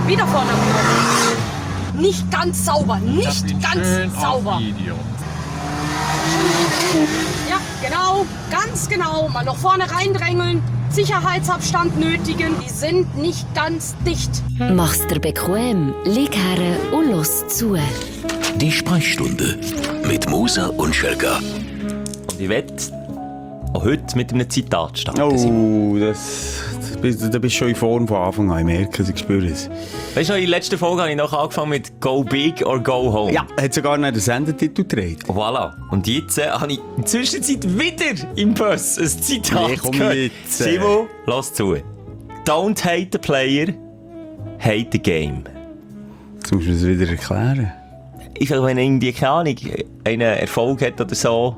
Wieder vorne am Kurve. Nicht ganz sauber, nicht ganz sauber. Ja, genau, ganz genau. Mal noch vorne reindrängeln, Sicherheitsabstand nötigen. Die sind nicht ganz dicht. Mach's dir bequem, lieg her und los zu. Die Sprechstunde mit Musa und Schelka. Und ich wette, auch heute mit einem Zitat starten. Oh, da bist du schon in Form von Anfang an. Ich merke es, ich spüre es. Weißt du, in der letzten Folge habe ich noch angefangen mit «Go big or go home». Ja, hat sogar noch den Sendetitel getragen. Voilà. Und jetzt habe ich in der Zwischenzeit wieder im Bus ein Zitat Nee, komm gehört. jetzt. Simon, lass zu. «Don't hate the player, hate the game». Jetzt musst du mir das wieder erklären. Ich finde, wenn irgendwie, keine Ahnung, einen Erfolg hat oder so,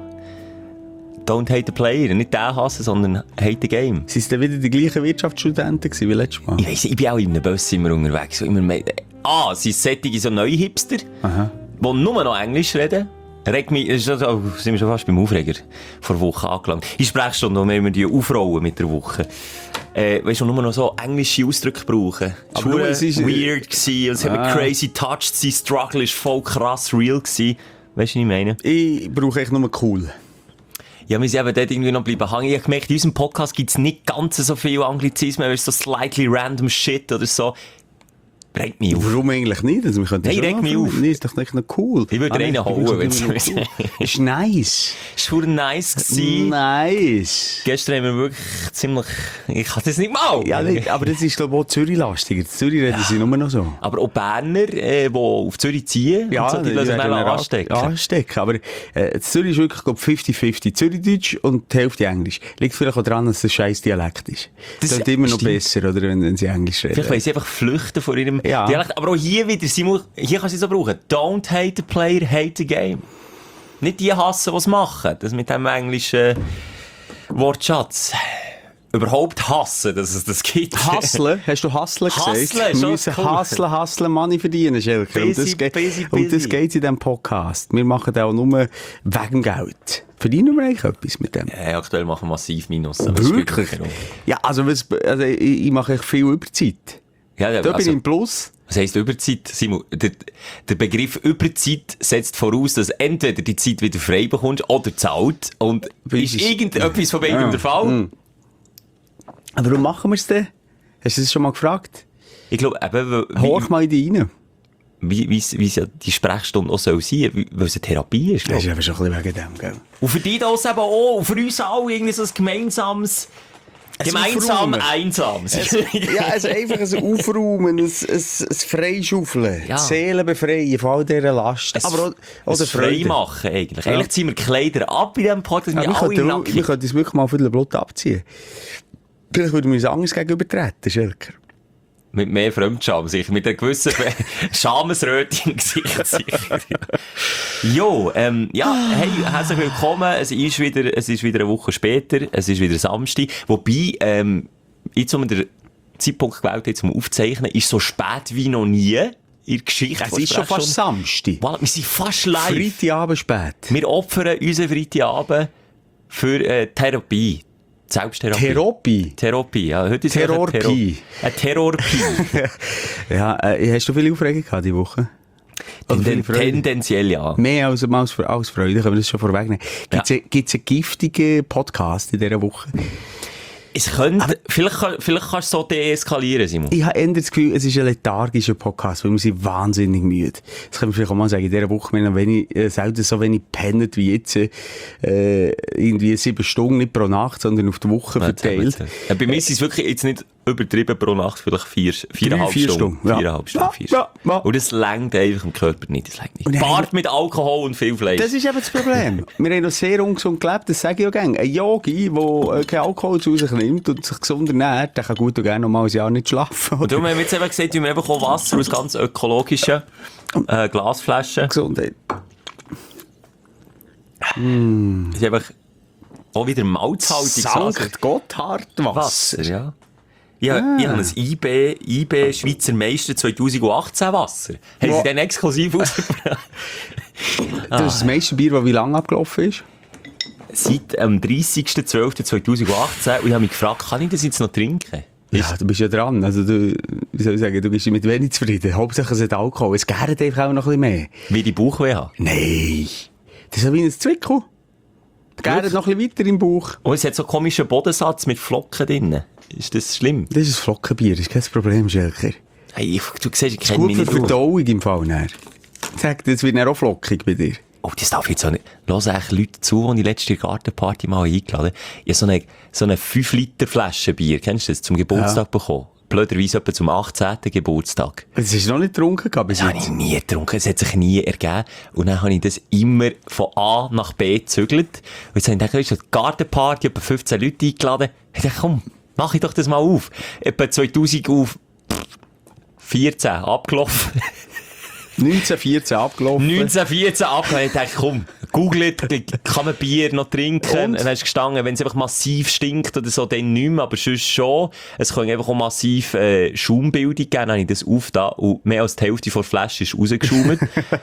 «Don't hate the player». Nicht den hassen, sondern «hate the game». Sind es dann wieder die gleichen Wirtschaftsstudenten gewesen wie letztes Mal? Ich weiss, ich bin auch in einem Bus immer unterwegs. So immer mehr. Sind es solche so neue Hipster, die nur noch Englisch reden. Regt mich, sind wir schon fast beim Aufreger vor Woche angelangt. In Sprechstunde, wo wir immer die aufrollen mit der Woche. Weißt du, nur noch so englische Ausdrücke brauchen. Das war weird gewesen, es hat mir crazy touched, sein Struggle war voll krass real gewesen. Weißt du, was ich meine? Ich brauche echt nur cool. Ja, wir sind eben dort irgendwie noch bleiben hängen. Ich habe gemerkt, in unserem Podcast gibt es nicht ganz so viel Anglizismen, weil so slightly random shit oder so. Regt mich auf. Warum eigentlich nicht? Also, Nein, regt mich auf. Nee, ist doch nicht noch cool. Ich würde einen holen, wenn es ist nice. Es war nice gewesen. Nice. Gestern haben wir wirklich ziemlich... Ich kann das nicht mal. Ja, nicht, aber das ist, glaube ich, auch Zürich-lastiger. In Zürich reden sie nur noch so. Aber auch Berner, die auf Zürich ziehen, ja, und so, die lassen sich anstecken. Anstecken. Aber Zürich ist wirklich, glaube ich, 50-50. Zürich-Deutsch und die Hälfte Englisch. Liegt vielleicht auch daran, dass es ein scheiß Dialekt ist. Das ist immer noch besser, oder, wenn sie Englisch reden. Vielleicht wollen sie einfach flüchten vor ihrem Dialekt. Aber auch hier wieder, Simon, hier kannst du es so brauchen. Don't hate the player, hate the game. Nicht die hassen, die es machen. Das mit dem englischen Wortschatz. Überhaupt hassen, dass es das gibt. Hustlen? Hast du Hustlen gesagt? Hustlen, wir müssen cool. hustlen, Money verdienen, Schelker. Und das geht in diesem Podcast. Wir machen das auch nur wegen Geld. Verdienen wir eigentlich etwas mit dem? Ja, aktuell machen wir massiv Minus. Wirklich? Ja, also ich mache echt viel Überzeit. Ja, da bin ich im Plus. Was heisst Überzeit? Simon, der Begriff Überzeit setzt voraus, dass entweder die Zeit wieder frei bekommst oder zahlt. Und ist irgendetwas von beidem der Fall? Aber warum machen wir es denn? Hast du das schon mal gefragt? Ich glaube, eben... Horch mal in die rein. Wie es ja die Sprechstunde auch soll sein, weil es eine Therapie ist, glaube ich. Das ist aber schon ein bisschen wegen dem, gell? Und für die das eben auch, für uns alle irgendwie so ein gemeinsames... Gemeinsam einsam. Ja, also einfach ein Aufräumen, ein Freischaufeln, die Seele befreien von all dieser Last. Aber auch das Freimachen eigentlich. Ja. Eigentlich ziehen wir Kleider ab in diesem Podcast. Wir könnten uns wirklich mal viel Blut abziehen. Vielleicht würden wir uns anders gegenübertreten, Schelker. Mit mehr Fremdscham, sicher. Mit einer gewissen Schamesröte im Gesicht, sicher. Jo, hey, herzlich willkommen. Es ist wieder eine Woche später. Es ist wieder Samstag. Wobei, jetzt, wo wir den Zeitpunkt gewählt haben, zum Aufzeichnen, ist so spät wie noch nie in der Geschichte. Es ist schon fast Samstag. Voilà, wir sind fast live. Freitagabend spät. Wir opfern unseren Freitagabend für Therapie. Selbsttherapie. Therapie, ja. Heute ist Therapie. Eine Therapie. Ja, hast du viele Aufregung gehabt diese Woche? Tendenziell ja. Mehr als Freude, können wir das schon vorwegnehmen. Gibt es einen giftigen Podcast in dieser Woche? Es könnte, vielleicht kannst du so deeskalieren, Simon. Ich habe eher das Gefühl, es ist ein lethargischer Podcast, weil wir sind wahnsinnig müde. Das können wir vielleicht auch mal sagen, in dieser Woche, wir haben selten so wenig pennt wie jetzt, irgendwie 7 Stunden, nicht pro Nacht, sondern auf die Woche verteilt. Bei mir ist es wirklich jetzt nicht übertrieben pro Nacht, vielleicht 4,5 Stunden. 4,5 Stunden. Und das lenkt einfach im Körper nicht. Das lenkt nicht. Bart mit Alkohol und viel Fleisch. Das ist eben das Problem. Wir haben noch sehr ungesund gelebt, das sage ich auch gerne. Ein Yogi, der keinen Alkohol zu sich nimmt und sich gesund ernährt, der kann gut und gerne noch mal ein Jahr nicht schlafen. Und darum haben wir jetzt eben gesagt, wir haben einfach auch Wasser aus ganz ökologischen Glasflaschen. Gesundheit. Das ist einfach auch wieder malzhaltig. Sankt Gotthard Wasser. Ja. Ich habe ein IB Schweizer Meister 2018 Wasser. Haben sie den exklusiv ausgebracht? Das ist das Meisterbier, das wie lange abgelaufen ist? Seit am 30.12.2018. Und ich habe mich gefragt, kann ich das jetzt noch trinken? Ja, du bist ja dran. Also wie soll ich sagen, du bist mit wenig zufrieden. Hauptsache es hat Alkohol. Es gärt einfach auch noch ein bisschen mehr. Wie die Bauchweh haben. Nein. Das ist so wie ein Zwickel. Gärt noch ein bisschen weiter im Bauch. Und es hat so einen komischen Bodensatz mit Flocken drin. Ist das schlimm? Das ist ein Flockenbier, das ist kein Problem, Schelker. Hey, du siehst, ich Das ist kenne gut mich für nicht aus. Verdauung im Fall. Dann. Sag, das wird dann auch flockig bei dir. Oh, das darf ich jetzt auch nicht. Hören eigentlich Leute zu, die ich letzte Gartenparty mal eingeladen habe. Ich habe so eine 5-Liter-Flasche Bier, kennst du das, zum Geburtstag bekommen. Blöderweise etwa zum 18. Geburtstag. Das ist noch nicht getrunken bis Das habe ich nie getrunken, es hat sich nie ergeben. Und dann habe ich das immer von A nach B gezügelt. Und jetzt habe ich gedacht, weisst du, die Gartenparty, etwa 15 Leute eingeladen. Ich dachte, komm, mach ich doch das mal auf. Etwa 2014 abgelaufen. 1914 abgelaufen. 1914 abgelaufen. Ich dachte, komm, googelt, kann man Bier noch trinken? Und dann hast du gestanden, wenn es einfach massiv stinkt oder so, dann nicht mehr, aber sonst schon. Es kann einfach auch massiv Schaumbildung geben. Dann habe ich das aufgetan und mehr als die Hälfte von der Flasche ist rausgeschaumt.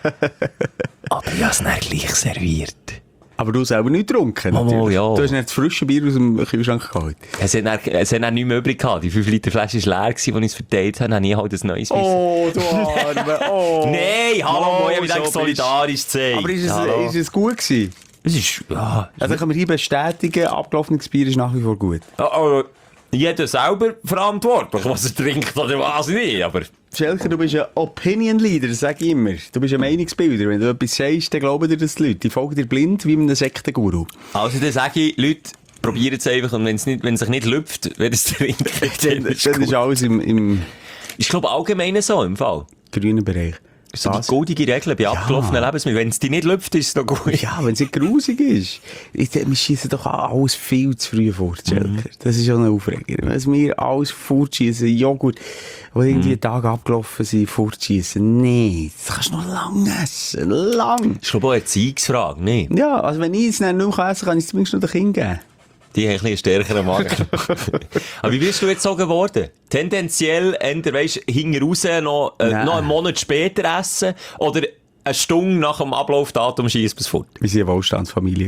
Aber ich habe es dann gleich serviert. Aber du selber nicht getrunken, Mama, natürlich. ja. Du hast nicht das frische Bier aus dem Kühlschrank geholt. Es hat dann nichts mehr übrig gehabt. Die 5-Liter-Flasche war leer gewesen, als ich es verteilt habe. Dann habe ich halt ein neues Oh, du Arme, oh. Nein, hallo, ich habe mich so gedacht, solidarisch zu sein. Aber ist es gut gewesen? Es ist, ja. Also kann man hier bestätigen, abgelaufenes Bier ist nach wie vor gut. Also, jeder selber verantwortlich, was er trinkt oder was nicht, aber... Schelker, du bist ein Opinion Leader, das sage ich immer. Du bist ein Meinungsbilder. Wenn du etwas sagst, dann glauben dir das die Leute. Die folgen dir blind wie einem Sektenguru. Also dann sage ich, Leute, probiert es einfach und wenn es sich nicht lüpft, wird es trinken. Dann ist alles im Ich glaube allgemein so im Fall. grünen Bereich. So die goldige Regel bei abgelaufenen Lebensmitteln. Wenn es dir nicht lüpft, ist es noch gut. Ja, wenn es nicht grusig ist. Wir schießen doch alles viel zu früh vor, Schelker. Das ist schon ein Aufreger. Wenn wir alles fortschießen, Joghurt, die irgendwie einen Tag abgelaufen sind, fortschießen. Nee, das kannst du noch lang essen. Lang. Das ist glaube ich auch eine Erziehungsfrage, nicht? Ja, also wenn ich es dann nicht mehr essen kann, kann ich es zumindest noch den Kindern geben. Die haben ein bisschen stärkeren Magen. Aber wie bist du jetzt so geworden? Tendenziell, entweder weisst, hinten raus noch einen Monat später essen oder eine Stunde nach dem Ablaufdatum schießt es fort? Wir waren eine Wohlstandsfamilie.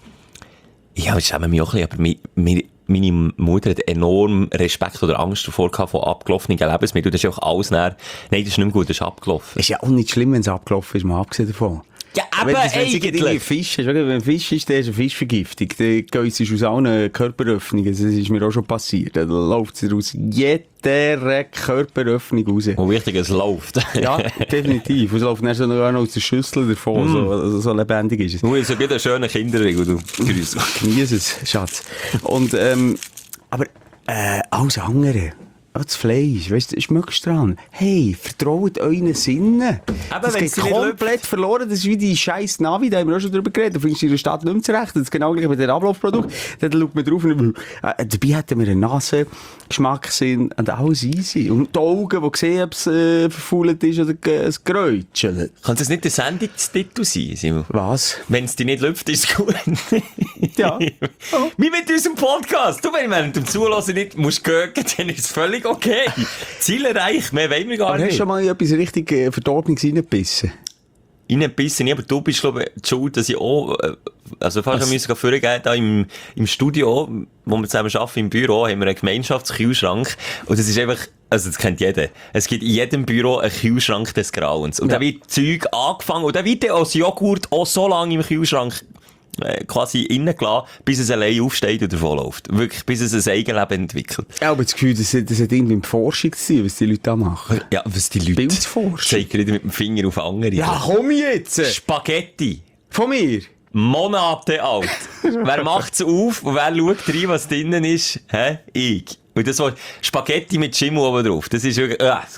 Ja, das schämen mich auch ein bisschen, aber meine Mutter hat enorm Respekt oder Angst davor gehabt von abgelaufenen Lebensmitteln. Das ist auch alles näher. Nein, das ist nicht mehr gut, das ist abgelaufen. Es ist ja auch nicht schlimm, wenn es abgelaufen ist, mal abgesehen davon. Ja, aber eigentlich. Fisch ist, wenn Fisch ist, dann ist eine Fischvergiftung. Dann geht es aus allen Körperöffnungen. Das ist mir auch schon passiert. Dann läuft es aus jeder Körperöffnung raus. Und wichtig, es läuft. Ja, definitiv. Und es läuft dann sogar noch aus der Schüssel davon. So lebendig ist es. Du hast so einen schönen Kinderring, du grüßt. Genieß es, Schatz. Und, aber alles andere. Auch das Fleisch, weißt du, schmeckst dran. Hey, vertraut euren Sinnen. Aber das geht komplett verloren. Das ist wie die scheiß Navi, da haben wir auch schon drüber geredet. Du findest in der Stadt nicht mehr zurecht. Das ist genau gleich mit dem Ablaufprodukt. Dann schaut man drauf und dabei hätten wir eine Nase, Geschmackssinn und alles easy. Und die Augen, die sehen, ob es verfault ist oder es gräutschelt. Kann das nicht der Sendungstitel sein, Simon? Was? Wenn es dir nicht läuft, ist es gut. Ja. Wie mit unserem Podcast. Du, wenn du während dem Zuhören nicht musst gehen, dann ist es völlig okay. Ziel erreicht, mehr wollen wir gar Aber hast du nicht. schon mal in etwas richtig Verdorbenes reingebissen? Reingebissen nicht, aber du bist, glaube ich, die schuld, dass ich auch, also fast schon müssen vorgehen, da im Studio, wo wir zusammen arbeiten, im Büro, haben wir einen Gemeinschaftskühlschrank. Und das ist einfach, also das kennt jeder. Es gibt in jedem Büro einen Kühlschrank des Grauens. Und da wird Zeug angefangen, und da wird dann als Joghurt auch so lange im Kühlschrank quasi innen gelassen, bis es allein aufsteht und davonläuft. Wirklich, bis es ein Eigenleben entwickelt. Ja, aber das Gefühl, das hat irgendwie mit Forschung zu tun, was die Leute da machen. Ja, was die Leute... Bildforschung. Zeigen wieder mit dem Finger auf andere. Ja, komm jetzt! Spaghetti. Von mir? Monate alt. Wer macht's auf und wer schaut rein, was drinnen ist? Hä? Ich. Und das war Spaghetti mit Schimmel oben drauf. Das ist wirklich... das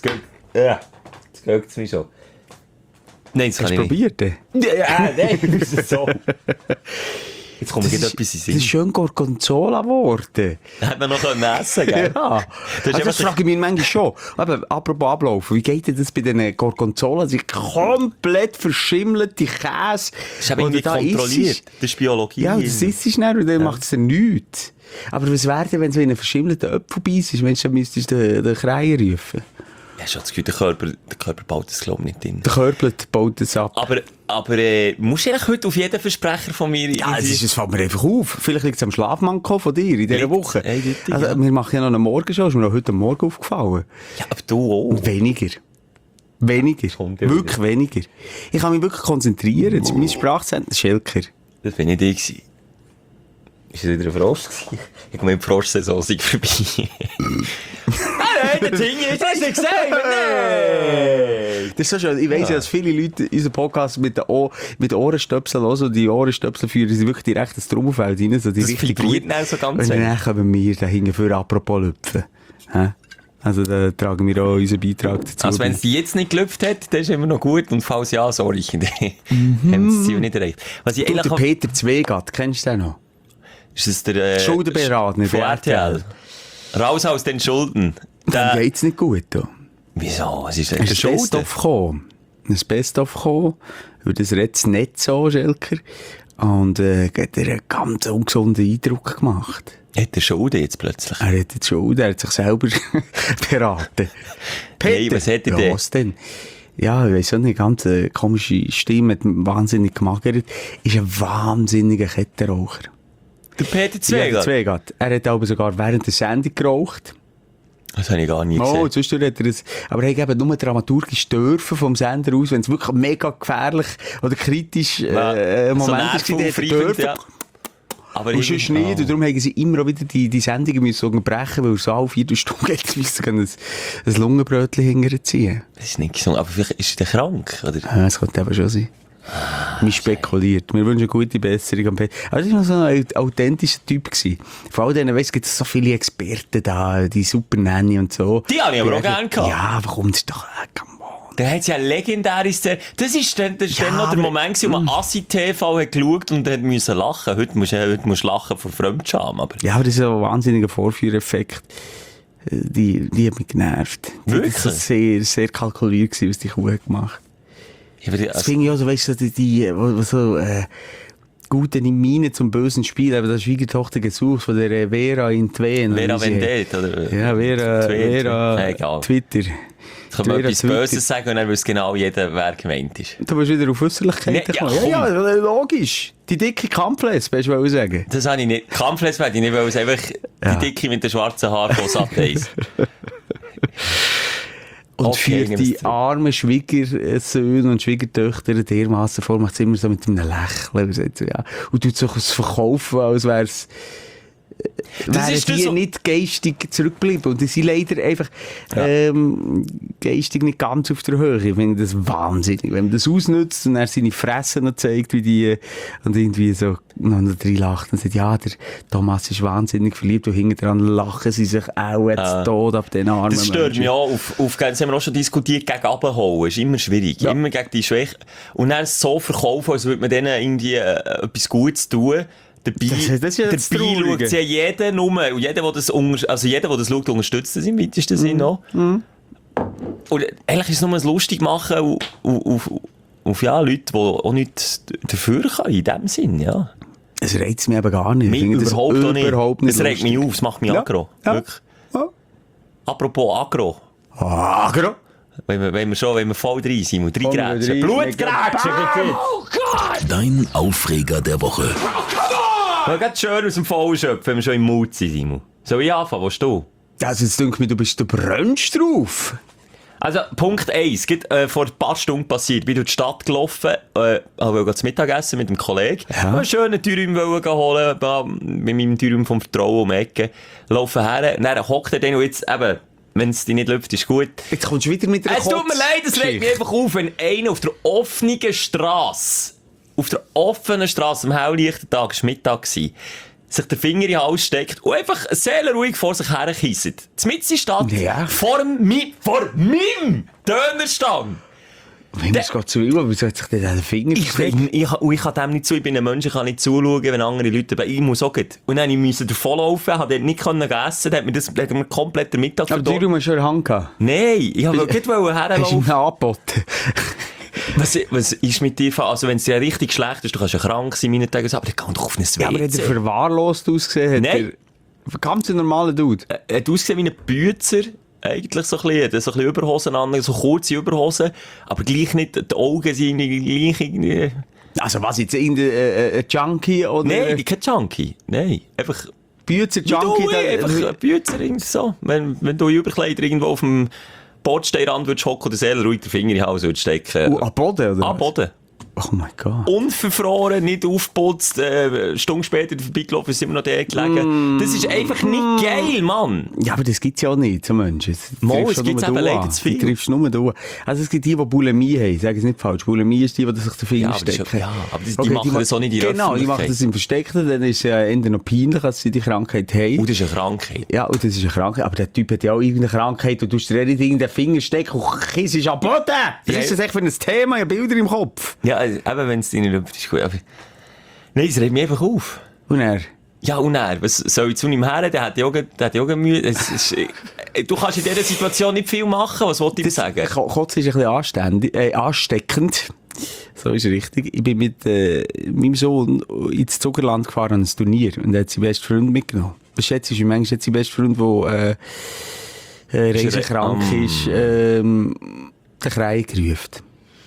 geht mir schon. Nein, das Hast kann du ich nicht. probiert? Ja, nein, das ist so. Jetzt kommt mir etwas in den Das ist Sinn. schön Gorgonzola geworden. Hätte man noch essen können, gell? Ja. Das ist Also das einfach- frage ich mich manchmal schon. Aber apropos Ablauf, wie geht denn das bei den Gorgonzola? Die komplett verschimmelte Käse. Das ist eben irgendwie die da kontrolliert. isst. Das ist Biologie. Ja, das isst du schnell und dann macht es dann nichts. Aber was wäre denn, wenn es in einen verschimmelten Apfel beißt? Mensch, dann müsstest du den Krähen rufen. Ja, schon das Gefühl, der Körper baut das, glaube ich, nicht drin. Der Körper baut das ab. Aber musst du eigentlich heute auf jeden Versprecher von mir... Ja, es fällt mir einfach auf. Vielleicht liegt es am Schlafmanko von dir in dieser Woche. Eindeutig, Also, wir machen ja noch eine Morgenshow. Ist mir noch heute Morgen aufgefallen. Ja, aber du auch. Weniger. Kommt ja Wirklich weniger. Ich kann mich wirklich konzentrieren. Jetzt mein Sprachzentrum Schelker. Das bin nicht ich gewesen. Ist es wieder ein Frosch gewesen? Ich meine, die Froschsaison sei vorbei. Nein, der Ding ist, hast du nicht gesehen? Nein! Das ist so schön. Ich weiss ja, dass viele Leute unseren Podcast mit Ohrenstöpseln hören und die Ohrenstöpsel führen sie wirklich direkt ins Trommelfeld rein. So die Das richtig vibriert gut. dann so ganz Und schön. dann kommen wir da hinten für apropos Lüpfen. Hä? Also da tragen wir auch unseren Beitrag dazu. Also wenn es die jetzt nicht gelüpft hat, dann ist immer noch gut. Und falls ja, sorry. Haben sie Ziel nicht erreicht. Was ich Du, eigentlich der Peter Zwegat, kennst du den noch? ist das der Schuldenberater von bei RTL. Raus aus den Schulden. Dem geht's nicht gut. Da. Wieso? Was ist Es denn ist ein Schulden? Best-of gekommen. Ein Best-of gekommen. Weil das redet das Netz so, Schelker. Und hat er einen ganz ungesunden Eindruck gemacht. Hat er Schulden jetzt plötzlich? Er hat jetzt Schulden, er hat sich selber beraten. Hey, was hat er denn? Ja, was denn? Ja, ich weiss auch nicht, ganz komische Stimme, hat wahnsinnig gemagert. Ist ein wahnsinniger Kettenraucher. Der Peter Ja, Zweger? der Zwegat. Er hat aber sogar während der Sendung geraucht. Das habe ich gar nicht gesehen. Oh, zwischendurch hat er das, aber er hat eben nur dramaturgisch dürfen vom Sender aus, wenn es wirklich mega gefährlich oder kritisch Moment ist, dann hat er dürfen. Ja. Aber Und sonst nicht. Und darum haben sie immer auch wieder die Sendungen müssen unterbrechen, weil so alle 4 Stunden jetzt müssen ein Lungenbrötchen hinterziehen. Das ist nicht gesund. Aber vielleicht ist er krank, oder? Ja, das könnte eben schon sein. Wir spekuliert. Wir wünschen gute Besserung am Peter. Aber das war so ein authentischer Typ gewesen. Vor allem denen, weißt du, gibt es so viele Experten da, die Super Nanny und so. Die habe ich aber auch gerne gehabt. Ja, aber komm, das ist doch, come on. Der hat ja legendäre Szene. Das ist dann noch der aber- Moment, wo man Assi-TV hat geschaut und hat müssen lachen. Heute musst du lachen vor Fremdscham. Aber Ja, aber das ist ein wahnsinniger Vorführeffekt. Die hat mich genervt. Wirklich? Das war sehr, sehr kalkuliert gewesen, was die Kuh hat gemacht. Ja, aber Das finde ich auch so, weißt du, die gute Miene zum bösen Spiel, aber das Schwiegertochter gesucht von der Vera in Twen. Vera Vendetta, oder? Ja, Vera Egal. Twitter. Jetzt kann man Vera etwas Twitter. Böses sagen und dann weiß genau jeder, wer gemeint ist. Du bist wieder auf Äußerlichkeiten Nee, ja, gekommen. Ja, logisch. Die dicke Kampfles, willst du sagen? Das habe ich nicht. Kampfles werde ich nicht, weil es einfach die Dicke mit den schwarzen Haaren von Sat 1. Und Okay, für die armen Schwiegersöhne und Schwiegertöchter dermassen vor, macht es immer so mit einem Lächeln. Und sagt so, ja. Und tut so es verkaufen, als wär's, wären ist das die so- nicht geistig zurückgeblieben. Und die sind leider einfach, geistig nicht ganz auf der Höhe. Ich finde das wahnsinnig. Wenn man das ausnutzt und er seine Fresse noch zeigt, wie die, und irgendwie so, noch drin lacht und sagt, ja, der Thomas ist wahnsinnig verliebt und hinten dran lachen sie sich auch jetzt tot ab den Armen. Das stört Menschen. mich auch. Das haben wir auch schon diskutiert, gegen runterholen. Ist immer schwierig. Ja. Immer gegen die Schwäche. Und dann so verkaufen, als würde man denen irgendwie etwas Gutes tun. Dabei, Das ist ja das dabei Traurige. schaut ja jeder nur. Und jeder, der das schaut, unterstützt das im weitesten Sinn noch. Und eigentlich ist es nur ein lustig machen auf ja, Leute, die auch nicht dafür können, in dem Sinn, ja. Es reizt mich eben gar nicht. Ich Mich finde das überhaupt nicht. Es regt mich lustig. auf, es macht mich Ja. aggro. Ja. Wirklich. Ja. Apropos aggro. Agro. Wenn wir voll drin sind, und Voll rein grätschen. rein. Blutgrätschen, Dein Aufreger der Woche. wir gehen schön aus dem Vollen schöpfen, wenn wir schon im Mut sind, Simon. Soll ich anfangen? Willst du? Also jetzt denke ich mir, du brennst drauf. Also, Punkt 1, vor ein paar Stunden passiert. Ich bin durch die Stadt gelaufen, wollte zum Mittagessen mit einem Kollegen. Ja. Einen schönen Türraum holen, mit meinem Türraum vom Vertrauen um die Ecke. Laufen her, dann hockt er dann und jetzt eben, wenn es dich nicht läuft, ist gut. Jetzt kommst du wieder mit der Es tut mir leid, es regt mich einfach auf, wenn einer auf der offenen Strasse, am helllichten Tag, es war Mittag, sich den Finger in den Hals steckt und einfach sehr ruhig vor sich her kiesst. Mitten in der Stadt, Ja. vor meinem Dönerstand. Wenn es geht zu viel, wieso hat sich denn den Finger Ich kann dem nicht zu, ich bin ein Mensch, ich kann nicht zuschauen, wenn andere Leute dabei, ich muss auch gehen. Und dann musste ich davonlaufen, habe dort nicht essen, dann hat mir komplett den Mittag Aber du hast schon in der Hand gehabt. Nein, ich wollte Hast du ihm herlaufen. angeboten? Was ist mit dir? Also wenn es dir richtig schlecht ist, du kannst ja krank sein, meine Tage, aber dann geh doch auf ein WC. Ja, aber hat er verwahrlost ausgesehen? Nein. Ganz ein normaler Dude. Er hat ausgesehen wie ein Bützer, eigentlich so ein bisschen Überhosen an, so kurze Überhosen, aber gleich nicht, die Augen sind gleich irgendwie... Also was jetzt, ein Junkie oder... Nein, kein Junkie, nein, einfach... Büzer Junkie? Einfach Büzer, irgendwie so. Wenn du in Überkleider irgendwo auf dem Bordsteinrand würdest hocken oder sehr ruhig den Finger in den Hals würdest stecken. Am Boden, oder? Am Boden. Oh mein Gott. Unverfroren, nicht aufgeputzt, Stunden später vorbeigelaufen, ist immer noch der gelegen. Das ist einfach nicht geil, Mann. Ja, aber das gibt's ja auch nicht, so Menschen. Es gibt's eben leider zu viel. Du triffst nur du. Also es gibt die Bulimie haben, sag es nicht falsch. Bulimie ist die sich den Finger stecken. Aber die machen das auch nicht in der Genau, die machen das im Versteckten, dann ist es ja eher noch peinlich, als sie die Krankheit haben. Und das ist eine Krankheit. Ja, und das ist eine Krankheit. Aber der Typ hat ja auch irgendeine Krankheit und du tust dir nicht irgendeinen Finger stecken und kissest am Boden. Was ist das echt für ein Thema? Ich habe Bilder im Kopf. Ja, eben wenn es deine Lüfte ist gut. Aber... Nein, es regt mich einfach auf. Und er? Ja, und er, was soll ich zu ihm her? Der hat ja auch Mühe. Du kannst in dieser Situation nicht viel machen, was wollte ich sagen? Kotzen ist ein bisschen ansteckend. So ist richtig. Ich bin mit meinem Sohn ins Zuckerland gefahren an ein Turnier und er hat seinen besten Freund mitgenommen. Was schätzt du, manchmal hat sein bester Freund, der reisekrank ist, den Krei gerufen.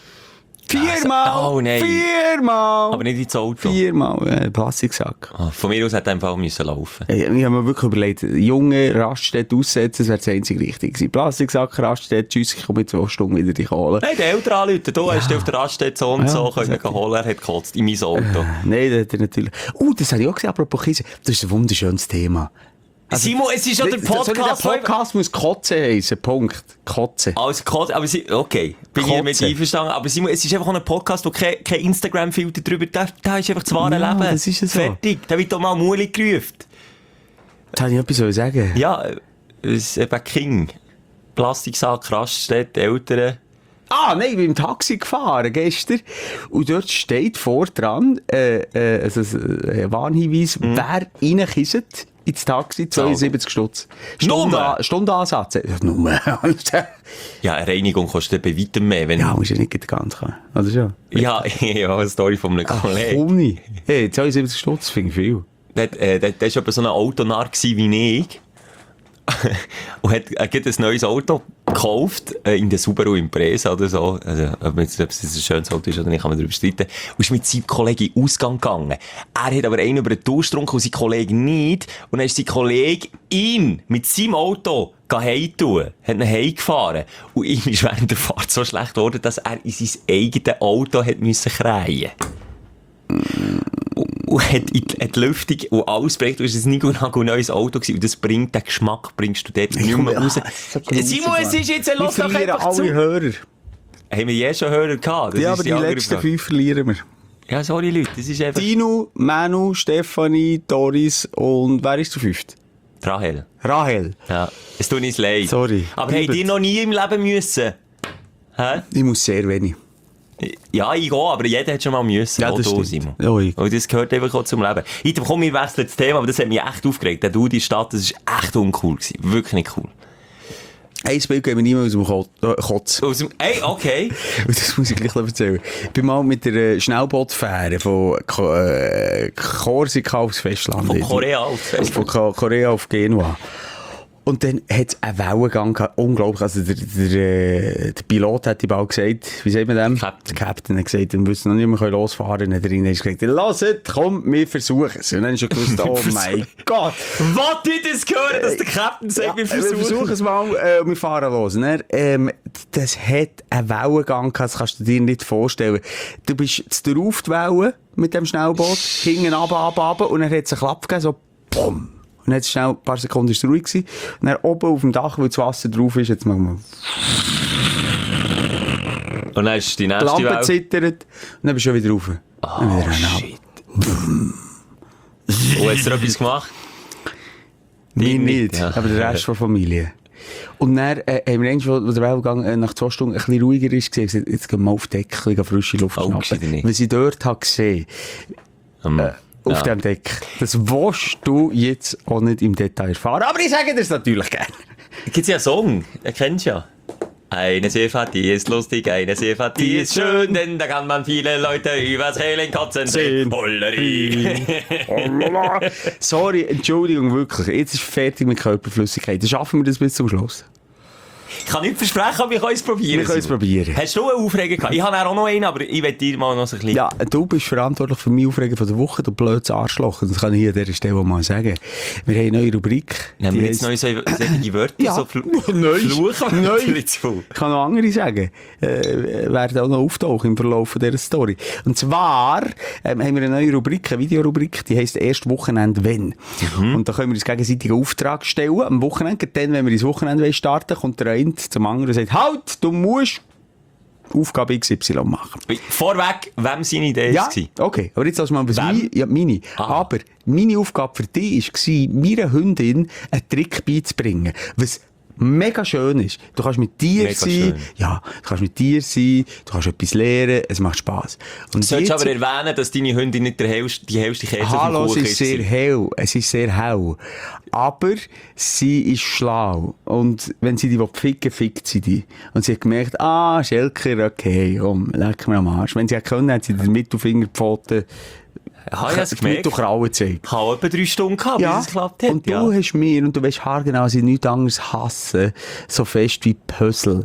Viermal! Oh nein. Viermal! Aber nicht ins Auto. Viermal, Plastiksack. Von mir aus hätte er einfach müssen laufen. Ich habe mir wirklich überlegt, junge Raststätte aussetzen, das wäre das einzige Richtige gewesen. Plastiksack, Raststätte, tschüss, ich komme in 2 Stunden wieder die Kohle. Nein, die Eltern anrufen, du hast auf der Raststätte so und so können holen, er hat gekotzt in mein Auto. Nein, das hat er natürlich... das habe ich auch gesehen, apropos Kissen. Das ist ein wunderschönes Thema. Also, Simon, es ist ja der Podcast... Der Podcast muss Kotze heissen, Punkt. Kotze. Also Kotze, aber okay, bin ich mit einverstanden. Aber Simon, es ist einfach auch ein Podcast, wo kein Instagram-Filter drüber, da ist einfach das wahre Leben. Das ist es so. Fertig, da wird doch mal Muli gerufen. Da habe ich etwas sagen. Ja, es ist eben King. Plastiksack, Raststätte, Eltern... Nein, ich bin im Taxi gefahren gestern und dort steht vor dran ein Warnhinweis, wer reinkisset ins Taxi, 72 Stutz. Stundenansatz. Ja, eine Reinigung kostet bei weitem mehr. Wenn ja, musst du nicht ganz kommen. Oder schon? Ja, eine Story von einem Kollegen. Komm nicht. Hey, 72 Stutz finde ich viel. Der war aber so ein Autonarr wie ich. Und hat ein neues Auto gekauft, in der Subaru Impreza oder so. Also, ob es ein schönes Auto ist oder nicht, kann man darüber streiten. Und ist mit seinem Kollegen in den Ausgang gegangen. Er hat aber einen über den Tausch getrunken und sein Kollege nicht. Und dann ist sein Kollege ihn mit seinem Auto heimtun, hat ihn heimgefahren. Und ihm ist während der Fahrt so schlecht geworden, dass er in sein eigenes Auto hat müssen kreien. Und hat die Lüftung und alles bringt, du hast ein neues Auto gewesen, und das bringt, den Geschmack bringst du dort nicht mehr raus. Simon, es ist jetzt ein Los, doch einfach zu. Alle Hörer. Haben wir je schon Hörer gehabt? Das ja, ist aber die letzten 5 verlieren wir. Ja, sorry Leute, das ist einfach... Dino, Manu, Stefanie, Doris und wer ist der 5.? Rahel. Rahel. Ja, es tut uns leid. Sorry. Aber habt ihr noch nie im Leben müssen? Hä? Ich muss sehr wenig. Ja, ich auch, aber jeder hat schon mal müssen. Ja, das stimmt. Simon. Ja, und das gehört einfach auch zum Leben. Heute komm, wir wechseln das Thema, aber das hat mich echt aufgeregt. Der Dude in der Stadt, das war echt uncool gewesen. Wirklich nicht cool. Ein Spiel gehen wir nicht mehr aus dem Kotz. Hey, okay. Das muss ich gleich erzählen. Ich bin mal mit der Schnellbootfähre von Korsika aufs Festland. Von Korea aufs Festland. Von Korea auf Genua. Und dann hat es einen Wellengang gehabt, unglaublich. Also der Pilot hat bald gesagt, wie sagt man dem? Der Captain hat gesagt, wir müssen noch nicht mehr losfahren. Und dann hat gesagt, lasst, komm, wir versuchen es. Und dann ist er gewusst, oh mein Gott. Was did das hören, dass der Captain sagt, wir versuchen es mal, wir fahren los. Und dann, das hat einen Wellengang gehabt, das kannst du dir nicht vorstellen. Du bist drauf die Welle mit dem Schnellboot, hinten runter, und dann hat es einen Klapp gegeben, so, bumm. Und dann schnell ein paar Sekunden ist es ruhig gewesen. Und dann oben auf dem Dach, weil das Wasser drauf ist, jetzt machen wir... Und dann ist die nächste Lampe Welle zittert. Und dann bist du schon wieder rauf. Oh, shit. Und hast du etwas gemacht? Mir nicht, ja. Aber der Rest der Familie. Und dann haben wir irgendwann, wo der Wellengang nach 2 Stunden ein bisschen ruhiger ist, gesagt, jetzt gehen wir mal auf Deck, frische Luft schnappen. Was ich dort habe gesehen, auf dem Deck. Das willst du jetzt auch nicht im Detail erfahren. Aber ich sage dir das natürlich gerne. Gibt es ja einen Song, den kennst du ja. Eine Seefahrt, die ist lustig, eine Seefahrt, die ist schön, denn da kann man viele Leute übers Helen kotzen sehen. Sorry, Entschuldigung, wirklich. Jetzt ist fertig mit Körperflüssigkeit. Dann schaffen wir das bis zum Schluss. Ich kann nicht versprechen, aber ich kann es probieren. Wir können es probieren. Hast du einen Aufreger gehabt? Ich habe auch noch einen, aber ich will dir mal noch so ein bisschen... Ja, du bist verantwortlich für meine Aufregung von der Woche, du blödes Arschloch. Das kann ich hier an dieser Stelle mal sagen. Wir haben eine neue Rubrik. Nehmen wir jetzt neu solche Wörter, Ja, so neu. Fluchen? Neu. Ich Ich kann noch andere sagen. Werden auch noch auftauchen im Verlauf dieser Story. Und zwar haben wir eine neue Rubrik, eine Videorubrik, die heisst «Erst Wochenende, wenn?». Und da können wir uns gegenseitig einen Auftrag stellen. Am Wochenende, dann, wenn wir ins Wochenende starten, kommt der eine zum anderen und sagt, halt, du musst Aufgabe XY machen. Vorweg, wem seine Idee Ja, war? okay. Aber jetzt lass mal was meine. Ah. Aber meine Aufgabe für dich war, meiner Hündin einen Trick beizubringen. Was mega schön ist. Du kannst mit dir Mega sein. schön. Ja, du kannst mit dir sein. Du kannst etwas lernen. Es macht Spass. Und Du solltest jetzt- aber erwähnen, dass deine Hündin nicht die hellste Käse Hallo, auf sie dem ist Kuchen sehr hell. Es ist sehr hell. Aber sie ist schlau. Und wenn sie die ficken, fickt sie die. Und sie hat gemerkt, Schelker, okay, komm, leck mir am Arsch. Wenn sie können, hat sie den Mittelfinger gepfoten, Ah, ich hab's gemerkt. Mittelkrauen gezeigt. Ich habe etwa 3 Stunden gehabt, bis es geklappt hat. Und du hast mir, und du weißt haargenau, dass ich nichts anderes hasse, so fest wie Puzzle.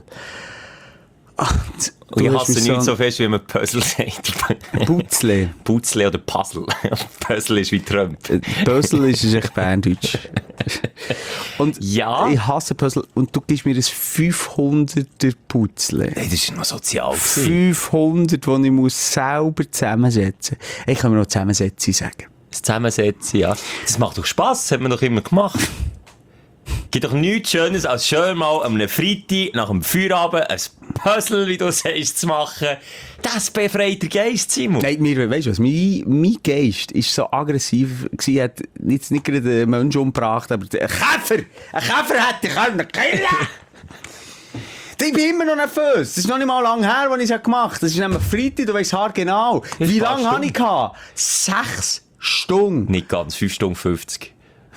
Und ich hasse nicht so fest, wie man Puzzle sagt. Putzle. Puzzle oder Puzzle. Puzzle ist wie Trump. Puzzle ist echt Berndeutsch. Und Ja. ich hasse Puzzle. Und du gibst mir ein 500er Puzzle. Hey, das ist noch sozial gewesen. 500, die ich muss selber zusammensetzen muss. Ich kann mir noch Zusammensetzung sagen. Das Zusammensetzen, ja. Das macht doch Spass, das hat man doch immer gemacht. Gibt doch nichts Schönes, als schön mal am Freitag nach dem Feierabend ein Puzzle, wie du sagst, zu machen. Das befreit der Geist, Simon. Nein, weißt du was? Mein Geist ist so aggressiv gewesen, hat jetzt nicht gerade einen Menschen umgebracht, aber ein Käfer hätte ich können killen. Ich bin immer noch nervös. Das ist noch nicht mal lange her, als ich es gemacht habe. Das ist nämlich Freitag, du weißt haargenau. Wie lange habe ich gehabt? 6 Stunden. Nicht ganz, 5 Stunden 50.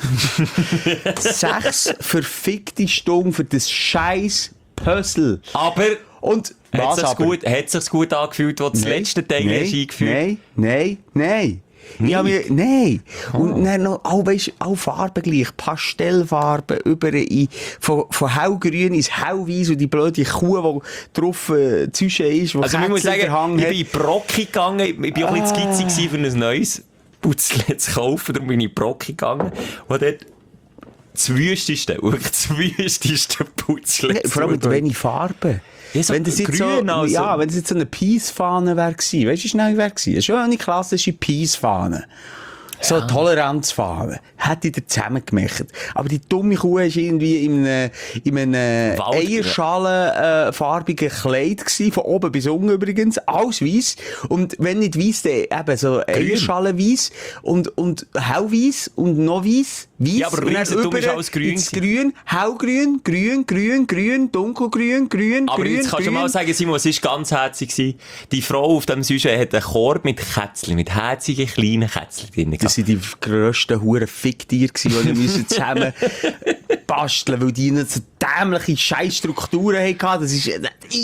6 verfickte Stunden für das scheiß Puzzle. Aber Und hat es sich gut angefühlt, als du das letzte Teil hast eingeführt? Nein. Ich habe mir, nein. Und dann noch, auch Farben gleich. Pastellfarben, überall von hellgrün ins hellweiß und die blöde Kuh, die drauf Züsche ist, wo Also, ich muss sagen, Hang ich hat. bin in Brocki gegangen, ich bin auch ein bisschen skizzig für ein neues Putzle zu kaufen, darum bin ich in Brocki gegangen. Und dort das wüsteste Putzle. Vor allem mit wenig Farben. Ja, so wenn das jetzt grün so, also. ja, wenn das jetzt so eine Peace-Fahne wäre gewesen, weißt du, wie schnell wäre gewesen? Eine schöne klassische Peace-Fahne. So eine Toleranzfahne. Hätte ich dir zusammengemacht. Aber die dumme Kuh war irgendwie in einem eierschalenfarbigen Kleid gewesen, von oben bis unten übrigens. Alles weiss. Und wenn nicht weiss, dann eben so eierschalenweiss und hellweiss und noch weiss. Ja, aber und dann ringsherum ist über alles grün ins gewesen. Grün, hellgrün, grün, dunkelgrün, grün, Aber jetzt kannst du mal sagen, Simon, es war ganz herzig gewesen. Die Frau auf dem Sujet hat einen Korb mit Kätzchen, mit herzigen kleinen Kätzchen drin. Das waren die grössten Huren-Ficktiere, die wir zusammen basteln, weil die nicht so dämliche Scheißstrukturen hatten. Das ist...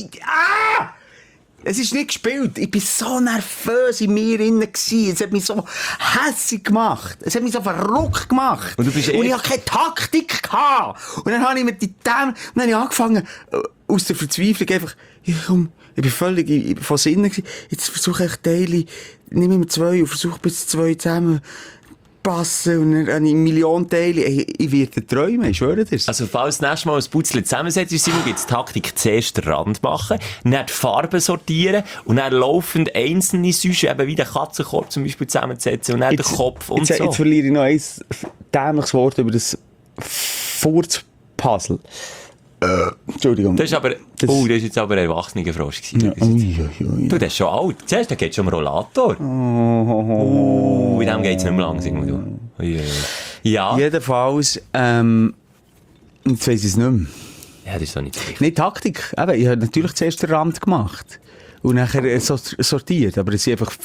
Es ist nicht gespielt. Ich war so nervös in mir innen. Es hat mich so hässig gemacht. Es hat mich so verrückt gemacht. Und du bist ich hatte keine Taktik gehabt. Und dann habe ich mit die Dämmen... Und dann habe ich angefangen, aus der Verzweiflung einfach... Ich bin völlig von Sinnen gewesen. Jetzt versuche ich Teile... Nimm mir 2 und versuche bis 2 zusammen... passen und dann habe ich Millionen Teile. Ich werde träumen, ich schwöre dir. Also, falls das nächste Mal ein Putzle zusammensetzt, Simon, gibt es die Taktik, zuerst den Rand machen, dann die Farben sortieren und dann laufend einzelne Süsche, eben wie den Katzenkorb zum Beispiel zusammensetzen und dann den Kopf und so. Jetzt verliere ich noch ein dämliches Wort über das Furzpuzzle. Entschuldigung. Das ist aber, das ist jetzt aber ein Erwachsenenfrosch gewesen. Ja, Du, das ist schon alt. Zuerst, da geht schon um Rollator. In dem geht es nicht mehr lang, Simon, du. Ja. Jedenfalls, jetzt weiss ich es nicht mehr. Ja, das ist doch nicht so wichtig. Nicht Taktik. Eben, ich habe natürlich zuerst den Rand gemacht. Und nachher sortiert. Aber es waren einfach